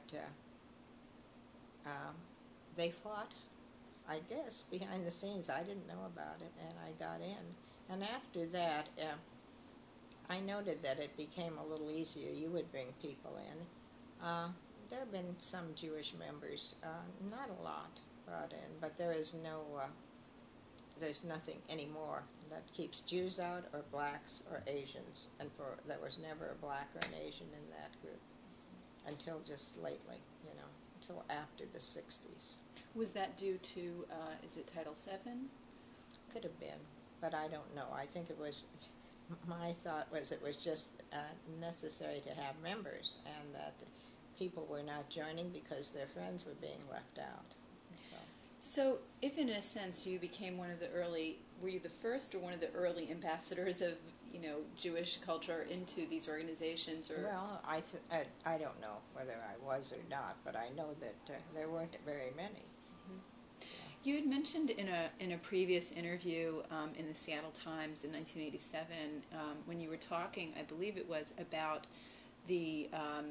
Speaker 2: they fought, I guess, behind the scenes. I didn't know about it, and I got in. And after that, I noted that it became a little easier. You would bring people in. There have been some Jewish members, not a lot brought in, but there's nothing anymore that keeps Jews out or blacks or Asians, and there was never a black or an Asian in that group until just lately, until after the 60s.
Speaker 1: Was that due to, is it Title VII?
Speaker 2: Could have been, but I don't know. I think my thought was it was just necessary to have members, and that people were not joining because their friends were being left out.
Speaker 1: So, if in a sense you became one of the early, were you the first or one of the early ambassadors of, Jewish culture into these organizations? Or
Speaker 2: well, I don't know whether I was or not, but I know that there weren't very many.
Speaker 1: Mm-hmm. You had mentioned in a previous interview in the Seattle Times in 1987, when you were talking, I believe it was about the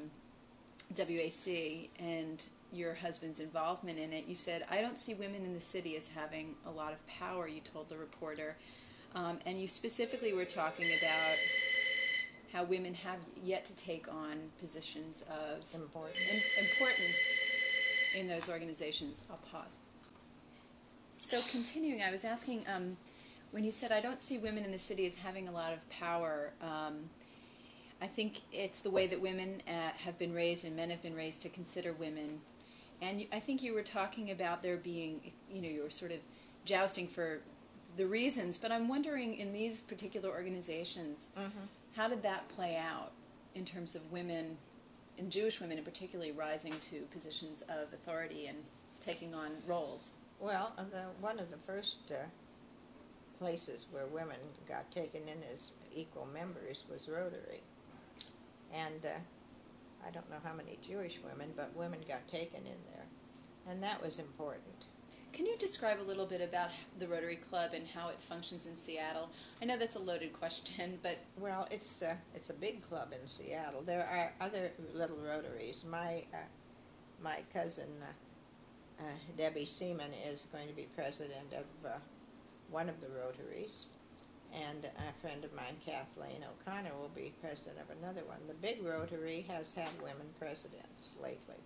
Speaker 1: WAC and your husband's involvement in it. You said, "I don't see women in the city as having a lot of power," you told the reporter. And you specifically were talking about how women have yet to take on positions of importance in those organizations. I'll pause. So continuing, I was asking, when you said, "I don't see women in the city as having a lot of power," I think it's the way that women have been raised and men have been raised to consider women. And I think you were talking about there being, you were sort of jousting for the reasons, but I'm wondering in these particular organizations, how did that play out in terms of women, and Jewish women in particular, rising to positions of authority and taking on roles?
Speaker 2: Well, one of the first places where women got taken in as equal members was Rotary. And I don't know how many Jewish women, but women got taken in there. And that was important.
Speaker 1: Can you describe a little bit about the Rotary Club and how it functions in Seattle? I know that's a loaded question, but...
Speaker 2: Well, it's a big club in Seattle. There are other little Rotaries. My cousin, Debbie Seaman, is going to be president of one of the Rotaries. And a friend of mine, Kathleen O'Connor, will be president of another one. The big Rotary has had women presidents lately.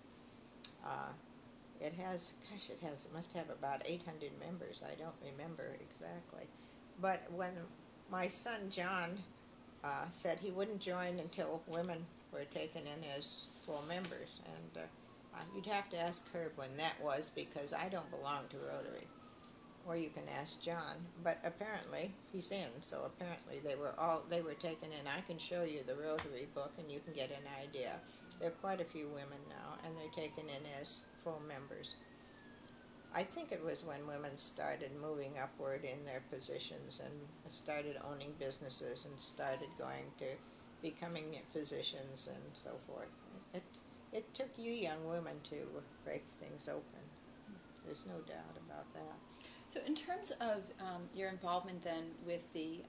Speaker 2: It must have about 800 members. I don't remember exactly. But when my son John said he wouldn't join until women were taken in as full members, and you'd have to ask Herb when that was, because I don't belong to Rotary. Or you can ask John. But apparently he's in, so apparently they were taken in. I can show you the Rotary book, and you can get an idea. There are quite a few women now, and they're taken in as full members. I think it was when women started moving upward in their positions and started owning businesses and started going to becoming physicians and so forth. It took you young women to break things open. There's no doubt about that.
Speaker 1: So in terms of your involvement then with the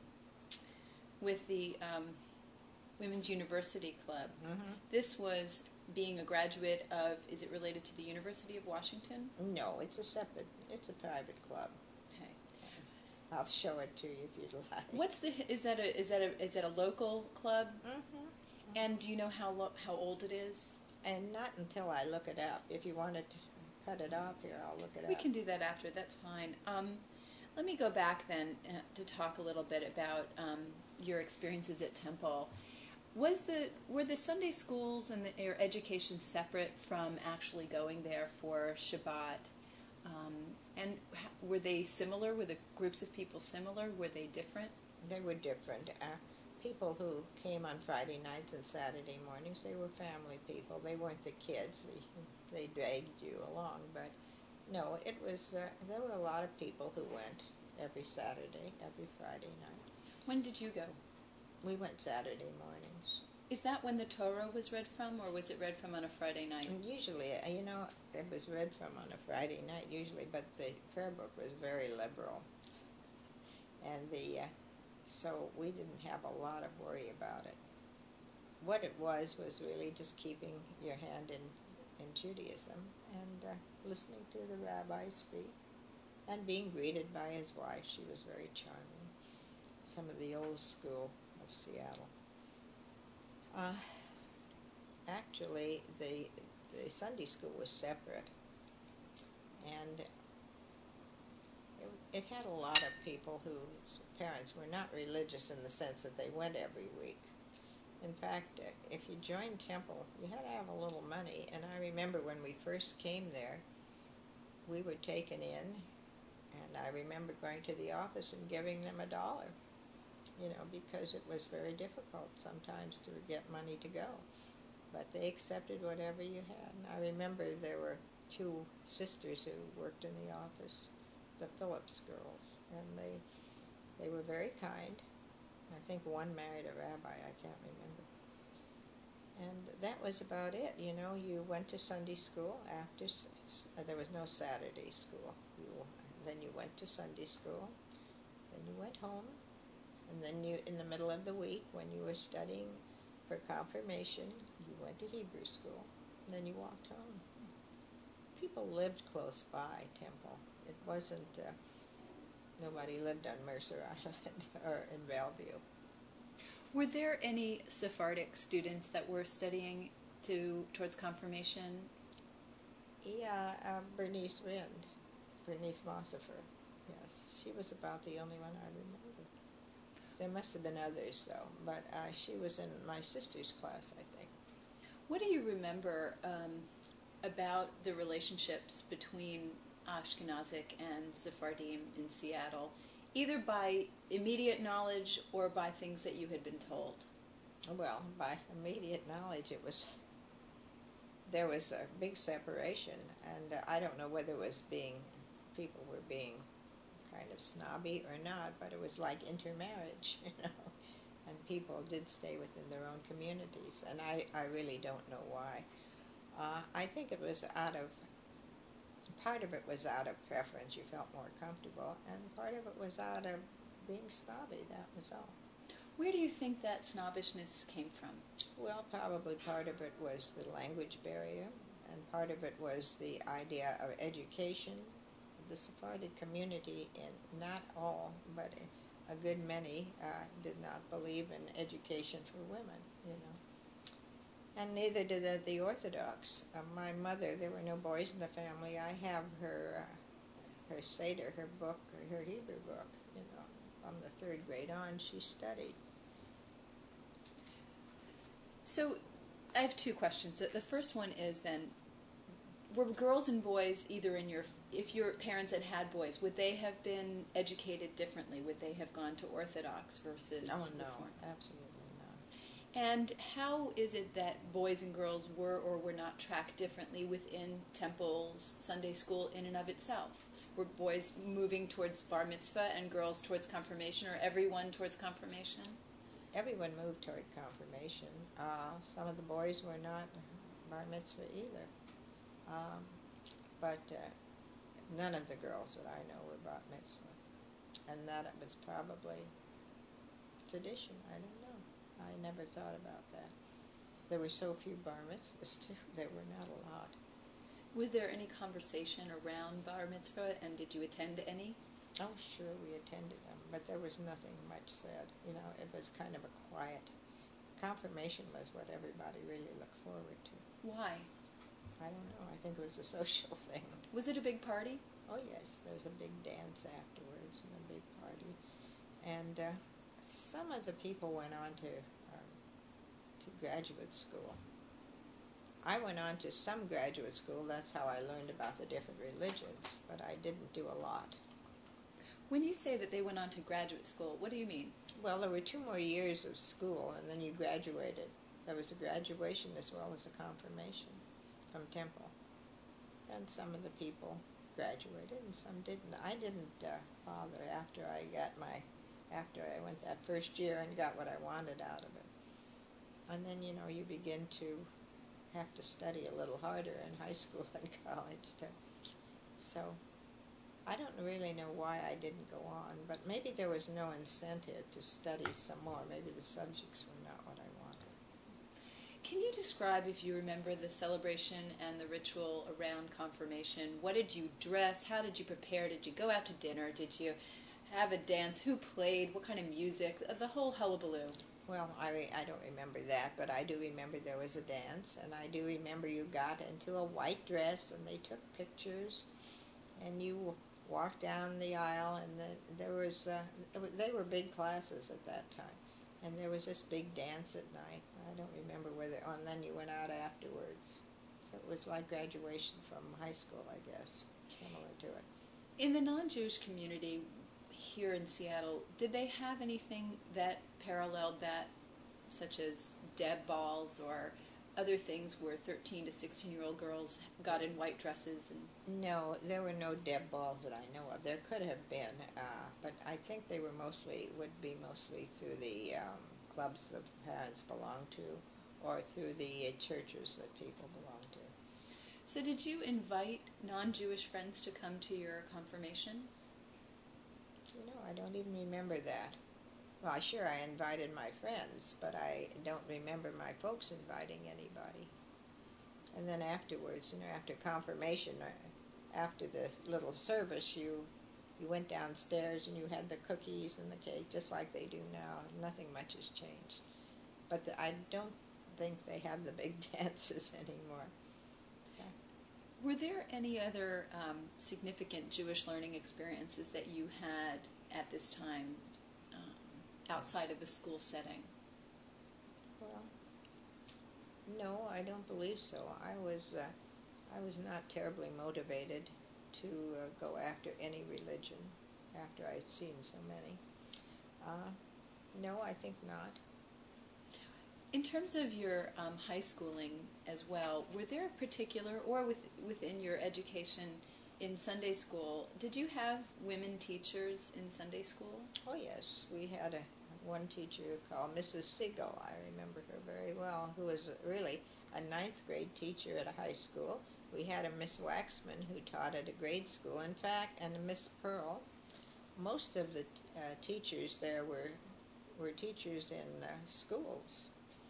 Speaker 1: Women's University Club, this was being a graduate of, is it related to the University of Washington?
Speaker 2: No, it's a private club.
Speaker 1: Okay.
Speaker 2: I'll show it to you if you'd like.
Speaker 1: Is that a local club? And do you know how old it is?
Speaker 2: And not until I look it up. If you wanted to cut it off here, I'll look it up.
Speaker 1: We can do that after, that's fine. Let me go back then to talk a little bit about your experiences at Temple. Were the Sunday schools and your education separate from actually going there for Shabbat? And were they similar? Were the groups of people similar? Were they different?
Speaker 2: They were different. People who came on Friday nights and Saturday mornings, they were family people. They weren't the kids. They dragged you along. But no, it was. There were a lot of people who went every Saturday, every Friday night.
Speaker 1: When did you go?
Speaker 2: We went Saturday mornings.
Speaker 1: Is that when the Torah was read from, or was it read from on a Friday night?
Speaker 2: And usually, it was read from on a Friday night usually, but the prayer book was very liberal. And so we didn't have a lot of worry about it. What it was really just keeping your hand in Judaism and listening to the rabbi speak and being greeted by his wife. She was very charming. Some of the old school of Seattle. Actually, the Sunday school was separate, and it had a lot of people whose parents were not religious in the sense that they went every week. In fact, if you joined Temple, you had to have a little money, and I remember when we first came there, we were taken in, and I remember going to the office and giving them $1, because it was very difficult sometimes to get money to go. But they accepted whatever you had. And I remember there were 2 sisters who worked in the office, the Phillips girls, and they were very kind. I think one married a rabbi, I can't remember. And that was about it. You went to Sunday school after, there was no Saturday school. Then you went to Sunday school, then you went home, and then in the middle of the week when you were studying for confirmation, you went to Hebrew school, and then you walked home. People lived close by Temple. It wasn't, nobody lived on Mercer Island or in Bellevue.
Speaker 1: Were there any Sephardic students that were studying towards confirmation?
Speaker 2: Yeah, Bernice Mossifer. Yes, she was about the only one I remember. There must have been others, though, but she was in my sister's class, I think.
Speaker 1: What do you remember about the relationships between Ashkenazic and Sephardim in Seattle, either by immediate knowledge or by things that you had been told?
Speaker 2: Well, by immediate knowledge, there was a big separation, and I don't know whether it was people were being kind of snobby or not, but it was like intermarriage, and people did stay within their own communities, and I really don't know why. I think it was part of it was out of preference, you felt more comfortable, and part of it was out of being snobby, that was all.
Speaker 1: Where do you think that snobbishness came from?
Speaker 2: Well, probably part of it was the language barrier, and part of it was the idea of education. The Sephardic community, and not all, but a good many, did not believe in education for women, And neither did the Orthodox. My mother, there were no boys in the family. I have her Seder, her book, her Hebrew book, from the 3rd grade on, she studied.
Speaker 1: So, I have 2 questions. The first one is then, were girls and boys either if your parents had boys, would they have been educated differently? Would they have gone to Orthodox versus
Speaker 2: Reform?
Speaker 1: No,
Speaker 2: Absolutely not.
Speaker 1: And how is it that boys and girls were or were not tracked differently within Temple's Sunday school in and of itself? Were boys moving towards bar mitzvah and girls towards confirmation, or everyone towards confirmation?
Speaker 2: Everyone moved toward confirmation. Some of the boys were not bar mitzvah either. But none of the girls that I know were bat mitzvah. And that was probably tradition. I don't know. I never thought about that. There were so few bar mitzvahs, too. There were not a lot.
Speaker 1: Was there any conversation around bar mitzvah, and did you attend any?
Speaker 2: Oh, sure, we attended them, but there was nothing much said. It was kind of a quiet. Confirmation was what everybody really looked forward to.
Speaker 1: Why?
Speaker 2: I don't know. I think it was a social thing.
Speaker 1: Was it a big party?
Speaker 2: Oh, yes. There was a big dance afterwards and a big party. And some of the people went on to graduate school. I went on to some graduate school. That's how I learned about the different religions, but I didn't do a lot.
Speaker 1: When you say that they went on to graduate school, what do you mean?
Speaker 2: Well, there were 2 more years of school, and then you graduated. There was a graduation as well as a confirmation from Temple. And some of the people graduated and some didn't. I didn't bother after I went that first year and got what I wanted out of it. And then, you begin to have to study a little harder in high school and college. So I don't really know why I didn't go on, but maybe there was no incentive to study some more. Maybe the subjects were not what I wanted.
Speaker 1: Can you describe, if you remember, the celebration and the ritual around confirmation? What did you dress? How did you prepare? Did you go out to dinner? Did you have a dance? Who played? What kind of music? The whole hullabaloo.
Speaker 2: Well, I don't remember that, but I do remember there was a dance, and I do remember you got into a white dress, and they took pictures, and you walked down the aisle, and then there was, they were big classes at that time, and there was this big dance at night. I don't remember whether, oh, and then you went out afterwards. So it was like graduation from high school, I guess, similar to it.
Speaker 1: In the non-Jewish community here in Seattle, did they have anything that paralleled that, such as deb balls or other things where 13 to 16-year-old girls got in white dresses? And
Speaker 2: No, there were no deb balls that I know of. There could have been, but I think they were would be mostly through the clubs that parents belonged to, or through the churches that people belonged to.
Speaker 1: so did you invite non-Jewish friends to come to your confirmation?
Speaker 2: No, I don't even remember that. Well, sure, I invited my friends, but I don't remember my folks inviting anybody. And then afterwards, after confirmation, after the little service, you went downstairs and you had the cookies and the cake, just like they do now. Nothing much has changed. But I don't think they have the big dances anymore. So.
Speaker 1: Were there any other significant Jewish learning experiences that you had at this time outside of a school setting?
Speaker 2: Well, no, I don't believe so. I was not terribly motivated to go after any religion after I'd seen so many. No, I think not.
Speaker 1: In terms of your high schooling as well, were there particular, or within your education in Sunday school, did you have women teachers in Sunday school?
Speaker 2: Oh yes, we had one teacher called Mrs. Siegel. I remember her very well, who was really a ninth grade teacher at a high school. We had a Miss Waxman who taught at a grade school, in fact, and a Miss Pearl. Most of the teachers there were teachers in schools.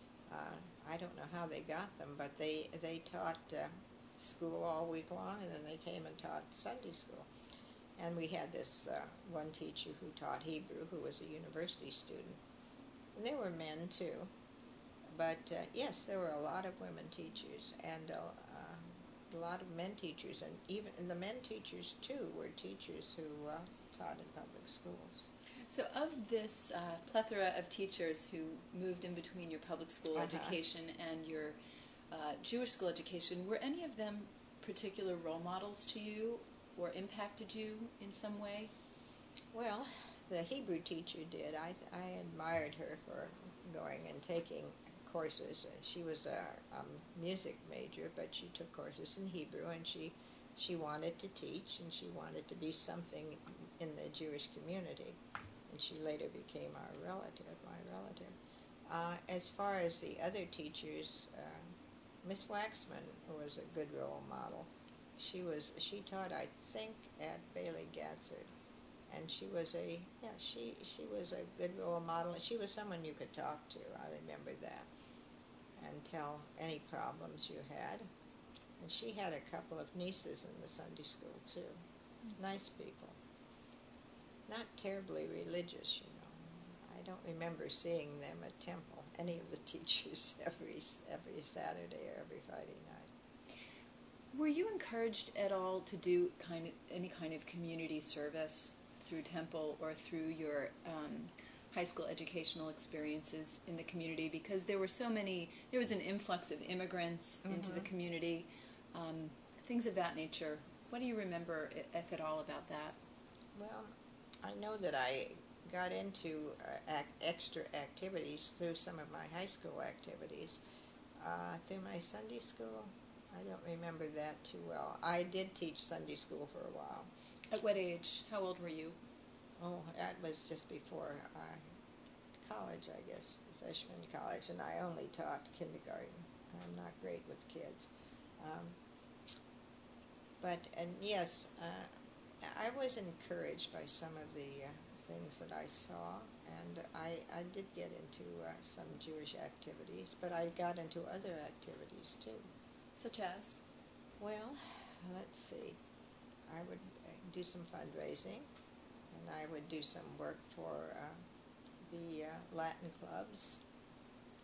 Speaker 2: I don't know how they got them, but they taught school all week long, and then they came and taught Sunday school. And we had this one teacher who taught Hebrew, who was a university student. And there were men too, but yes, there were a lot of women teachers and a lot of men teachers, and even the men teachers too were teachers who taught in public schools.
Speaker 1: So of this plethora of teachers who moved in between your public school education and your Jewish school education, were any of them particular role models to you or impacted you in some way?
Speaker 2: Well, the Hebrew teacher did. I admired her for going and taking courses. She was a music major, but she took courses in Hebrew, and she wanted to teach, and she wanted to be something in the Jewish community. And she later became my relative. As far as the other teachers, Miss Waxman was a good role model. She taught, I think, at Bailey Gatzard, and she was a good role model. She was someone you could talk to. I remember that, and tell any problems you had. And she had a couple of nieces in the Sunday school too. Nice people. Not terribly religious, I don't remember seeing them at temple, any of the teachers, every Saturday or every Friday night.
Speaker 1: Were you encouraged at all to do any kind of community service through temple or through your high school educational experiences in the community? Because there was an influx of immigrants into the community, things of that nature. What do you remember, if at all, about that?
Speaker 2: Well, I know that I got into extra activities through some of my high school activities. Through my Sunday school, I don't remember that too well. I did teach Sunday school for a while.
Speaker 1: At what age? How old were you?
Speaker 2: Oh, that was just before college, I guess, freshman college, and I only taught kindergarten. I'm not great with kids. Yes, I was encouraged by some of the things that I saw, and I did get into some Jewish activities, but I got into other activities too.
Speaker 1: Such as?
Speaker 2: Well, let's see. I would do some fundraising, and I would do some work for the Latin clubs,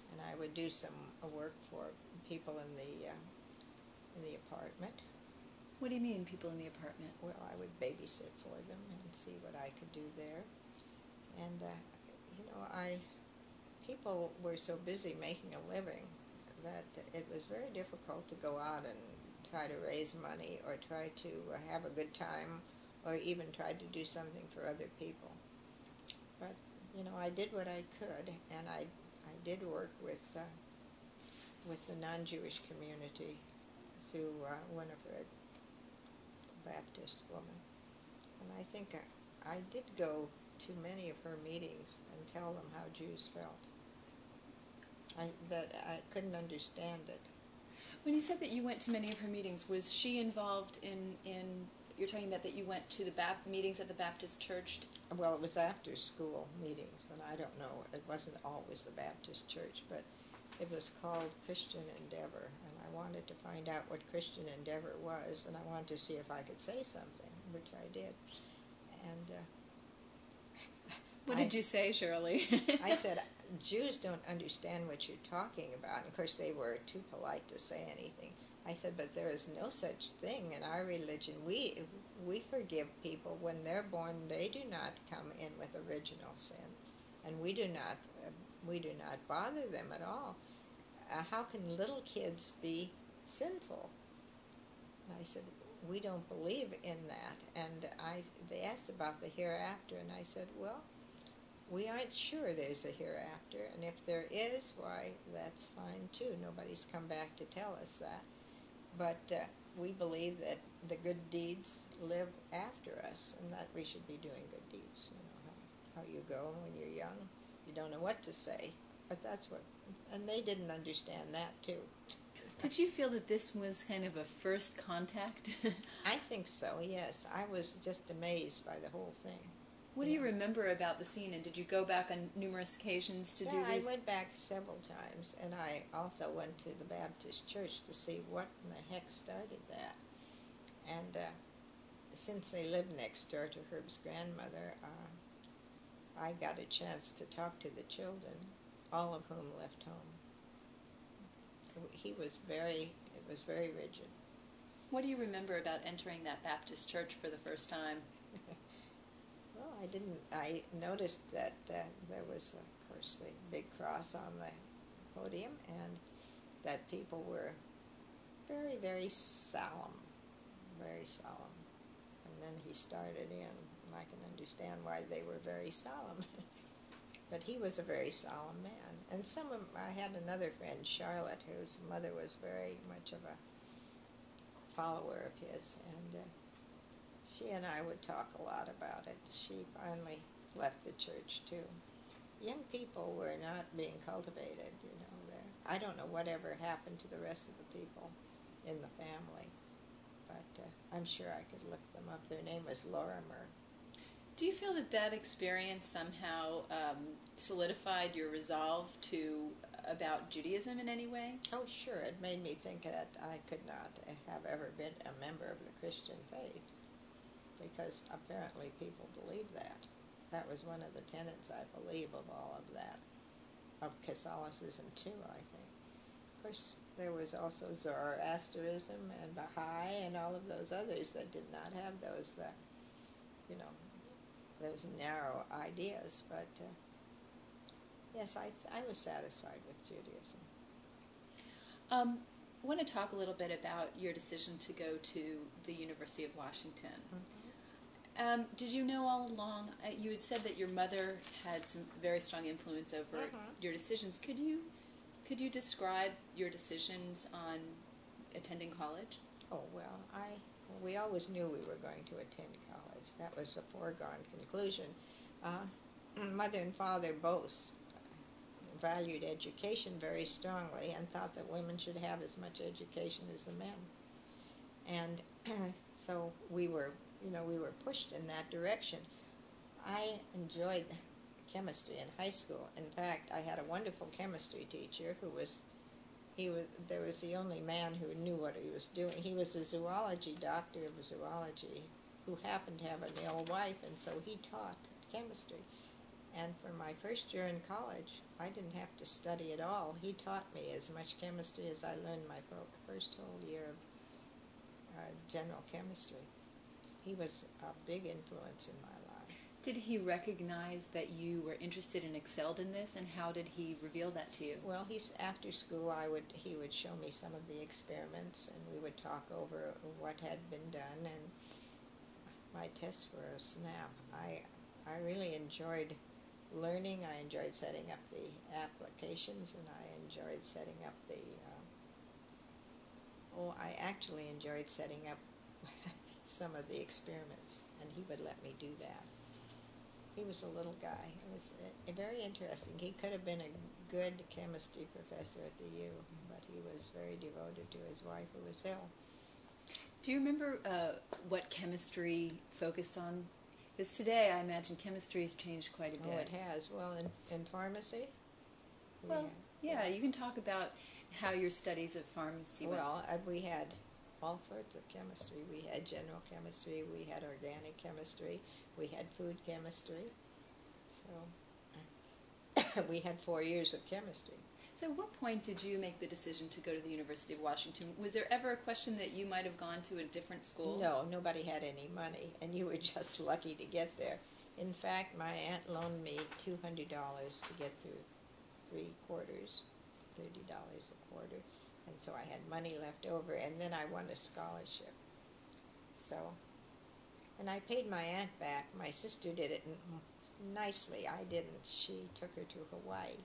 Speaker 2: and I would do some work for people in the apartment.
Speaker 1: What do you mean, people in the apartment?
Speaker 2: Well, I would babysit for them and see what I could do there. And people were so busy making a living that it was very difficult to go out and try to raise money or try to have a good time or even try to do something for other people. But I did what I could, and I did work with the non-Jewish community through Winifred, the Baptist woman. And I think I did go to many of her meetings and tell them how Jews felt. That I couldn't understand it.
Speaker 1: When you said that you went to many of her meetings, was she involved in you're talking about that you went to the meetings at the Baptist church?
Speaker 2: Well, it was after school meetings, and I don't know, it wasn't always the Baptist church, but it was called Christian Endeavor, and I wanted to find out what Christian Endeavor was, and I wanted to see if I could say something, which I did. And
Speaker 1: what did you say, Shirley?
Speaker 2: I said, Jews don't understand what you're talking about. And of course, they were too polite to say anything. I said, but there is no such thing in our religion. We forgive people when they're born. They do not come in with original sin, and we do not bother them at all. How can little kids be sinful? And I said, we don't believe in that. And they asked about the hereafter, and I said, well, we aren't sure there's a hereafter, and if there is, why, that's fine too. Nobody's come back to tell us that. But we believe that the good deeds live after us, and that we should be doing good deeds. You know how you go when you're young. You don't know what to say, but that's what. And they didn't understand that too.
Speaker 1: Did you feel that this was kind of a first contact?
Speaker 2: I think so. Yes, I was just amazed by the whole thing.
Speaker 1: What do you remember about the scene, and did you go back on numerous occasions to do
Speaker 2: this?
Speaker 1: I
Speaker 2: went back several times, and I also went to the Baptist church to see what in the heck started that. And since they lived next door to Herb's grandmother, I got a chance to talk to the children, all of whom left home. It was very rigid.
Speaker 1: What do you remember about entering that Baptist church for the first time?
Speaker 2: I noticed that there was, of course, the big cross on the podium, and that people were very, very solemn, very solemn. And then he started in, and I can understand why they were very solemn. But he was a very solemn man. And I had another friend, Charlotte, whose mother was very much of a follower of his, and she and I would talk a lot about it. She finally left the church too. Young people were not being cultivated, there. I don't know whatever happened to the rest of the people in the family, but I'm sure I could look them up. Their name was Lorimer.
Speaker 1: Do you feel that experience somehow solidified your resolve about Judaism in any way?
Speaker 2: Oh, sure. It made me think that I could not have ever been a member of the Christian faith, because apparently people believe that. That was one of the tenets, I believe, of all of that, of Catholicism too, I think. Of course, there was also Zoroastrianism and Baha'i and all of those others that did not have those, those narrow ideas. But yes, I was satisfied with Judaism.
Speaker 1: I want to talk a little bit about your decision to go to the University of Washington.
Speaker 2: Mm-hmm.
Speaker 1: Did you know all along, you had said that your mother had some very strong influence over your decisions. Could you describe your decisions on attending college?
Speaker 2: Oh, well, we always knew we were going to attend college. That was a foregone conclusion. Mother and father both valued education very strongly and thought that women should have as much education as the men. And so we were pushed in that direction. I enjoyed chemistry in high school. In fact, I had a wonderful chemistry teacher there was the only man who knew what he was doing. He was a doctor of zoology, who happened to have an ill wife, and so he taught chemistry. And for my first year in college, I didn't have to study at all. He taught me as much chemistry as I learned my first whole year of general chemistry. He was a big influence in my life.
Speaker 1: Did he recognize that you were interested and excelled in this, and how did he reveal that to you?
Speaker 2: Well, after school, he would show me some of the experiments, and we would talk over what had been done, and my tests were a snap. I really enjoyed learning. I enjoyed setting up the applications, and I enjoyed setting up I actually enjoyed setting up some of the experiments, and he would let me do that. He was a little guy. It was very interesting. He could have been a good chemistry professor at the U, but he was very devoted to his wife, who was ill.
Speaker 1: Do you remember what chemistry focused on? Because today, I imagine chemistry has changed quite a bit.
Speaker 2: Oh, it has. Well, in pharmacy?
Speaker 1: Yeah, you can talk about how your studies of pharmacy went.
Speaker 2: Well, we had all sorts of chemistry. We had general chemistry, we had organic chemistry, we had food chemistry. So we had 4 years of chemistry.
Speaker 1: So at what point did you make the decision to go to the University of Washington? Was there ever a question that you might have gone to a different school?
Speaker 2: No, nobody had any money, and you were just lucky to get there. In fact, my aunt loaned me $200 to get through 3 quarters, $30 a quarter, and so I had money left over, and then I won a scholarship. So, and I paid my aunt back. My sister did it nicely. I didn't. She took her to Hawaii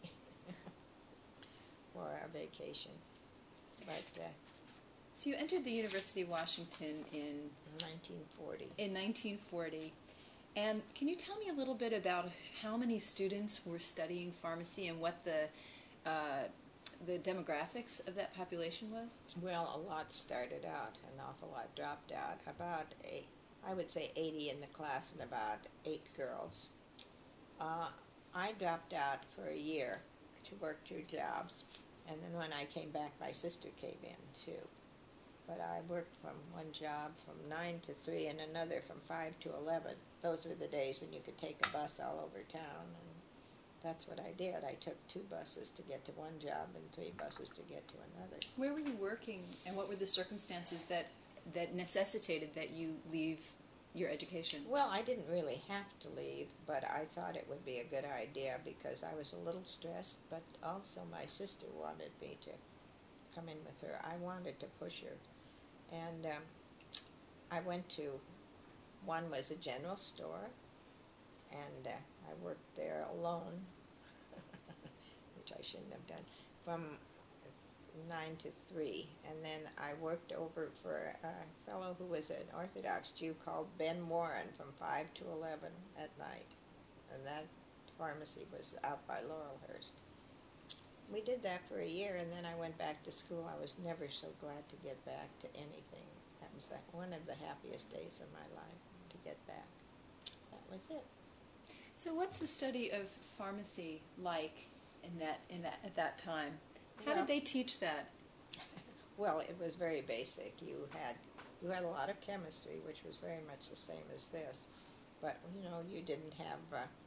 Speaker 2: for a vacation. But
Speaker 1: so you entered the University of Washington in
Speaker 2: 1940.
Speaker 1: In 1940. And can you tell me a little bit about how many students were studying pharmacy and what the demographics of that population was?
Speaker 2: Well, a lot started out, an awful lot dropped out. About I would say 80 in the class and about 8 girls. I dropped out for a year to work 2 jobs, and then when I came back, my sister came in too. But I worked from one job from 9 to 3 and another from 5 to 11. Those were the days when you could take a bus all over town, and that's what I did. I took 2 buses to get to one job and 3 buses to get to another.
Speaker 1: Where were you working, and what were the circumstances that necessitated that you leave your education?
Speaker 2: Well, I didn't really have to leave, but I thought it would be a good idea because I was a little stressed, but also my sister wanted me to come in with her. I wanted to push her. And I went to, one was a general store, and I worked there alone, which I shouldn't have done, from 9 to 3. And then I worked over for a fellow who was an Orthodox Jew called Ben Warren from 5 to 11 at night. And that pharmacy was out by Laurelhurst. We did that for a year, and then I went back to school. I was never so glad to get back to anything. That was one of the happiest days of my life, to get back. That was it.
Speaker 1: So what's the study of pharmacy like at that time? How did they teach that?
Speaker 2: Well, it was very basic. You had a lot of chemistry, which was very much the same as this, but you didn't have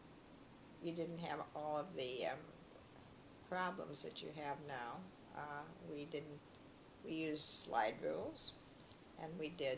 Speaker 2: all of the problems that you have now. We used slide rules, and we did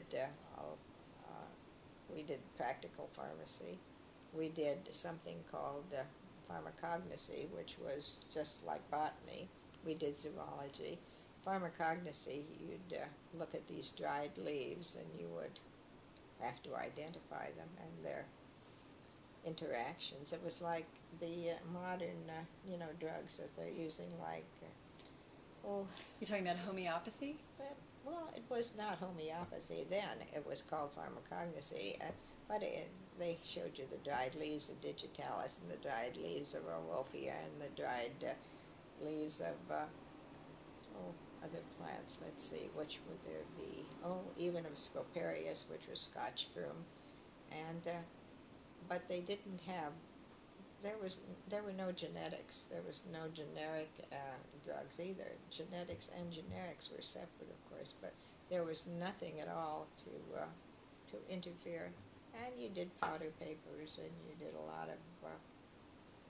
Speaker 2: practical pharmacy. We did something called pharmacognosy, which was just like botany. We did zoology. Pharmacognosy, you'd look at these dried leaves, and you would have to identify them and their interactions. It was like the modern, drugs that they're using, like,
Speaker 1: You're talking about homeopathy?
Speaker 2: Well, it was not homeopathy then. It was called pharmacognosy, but they showed you the dried leaves of digitalis and the dried leaves of Rolfia and the dried leaves of other plants. Let's see, which would there be? Even of Scoparius, which was Scotch broom, and but they didn't have. There were no genetics. There was no generic drugs either. Genetics and generics were separate, of course, but there was nothing at all to interfere. And you did powder papers, and you did a lot of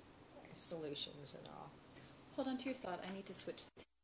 Speaker 2: solutions and all.
Speaker 1: Hold on to your thought. I need to switch the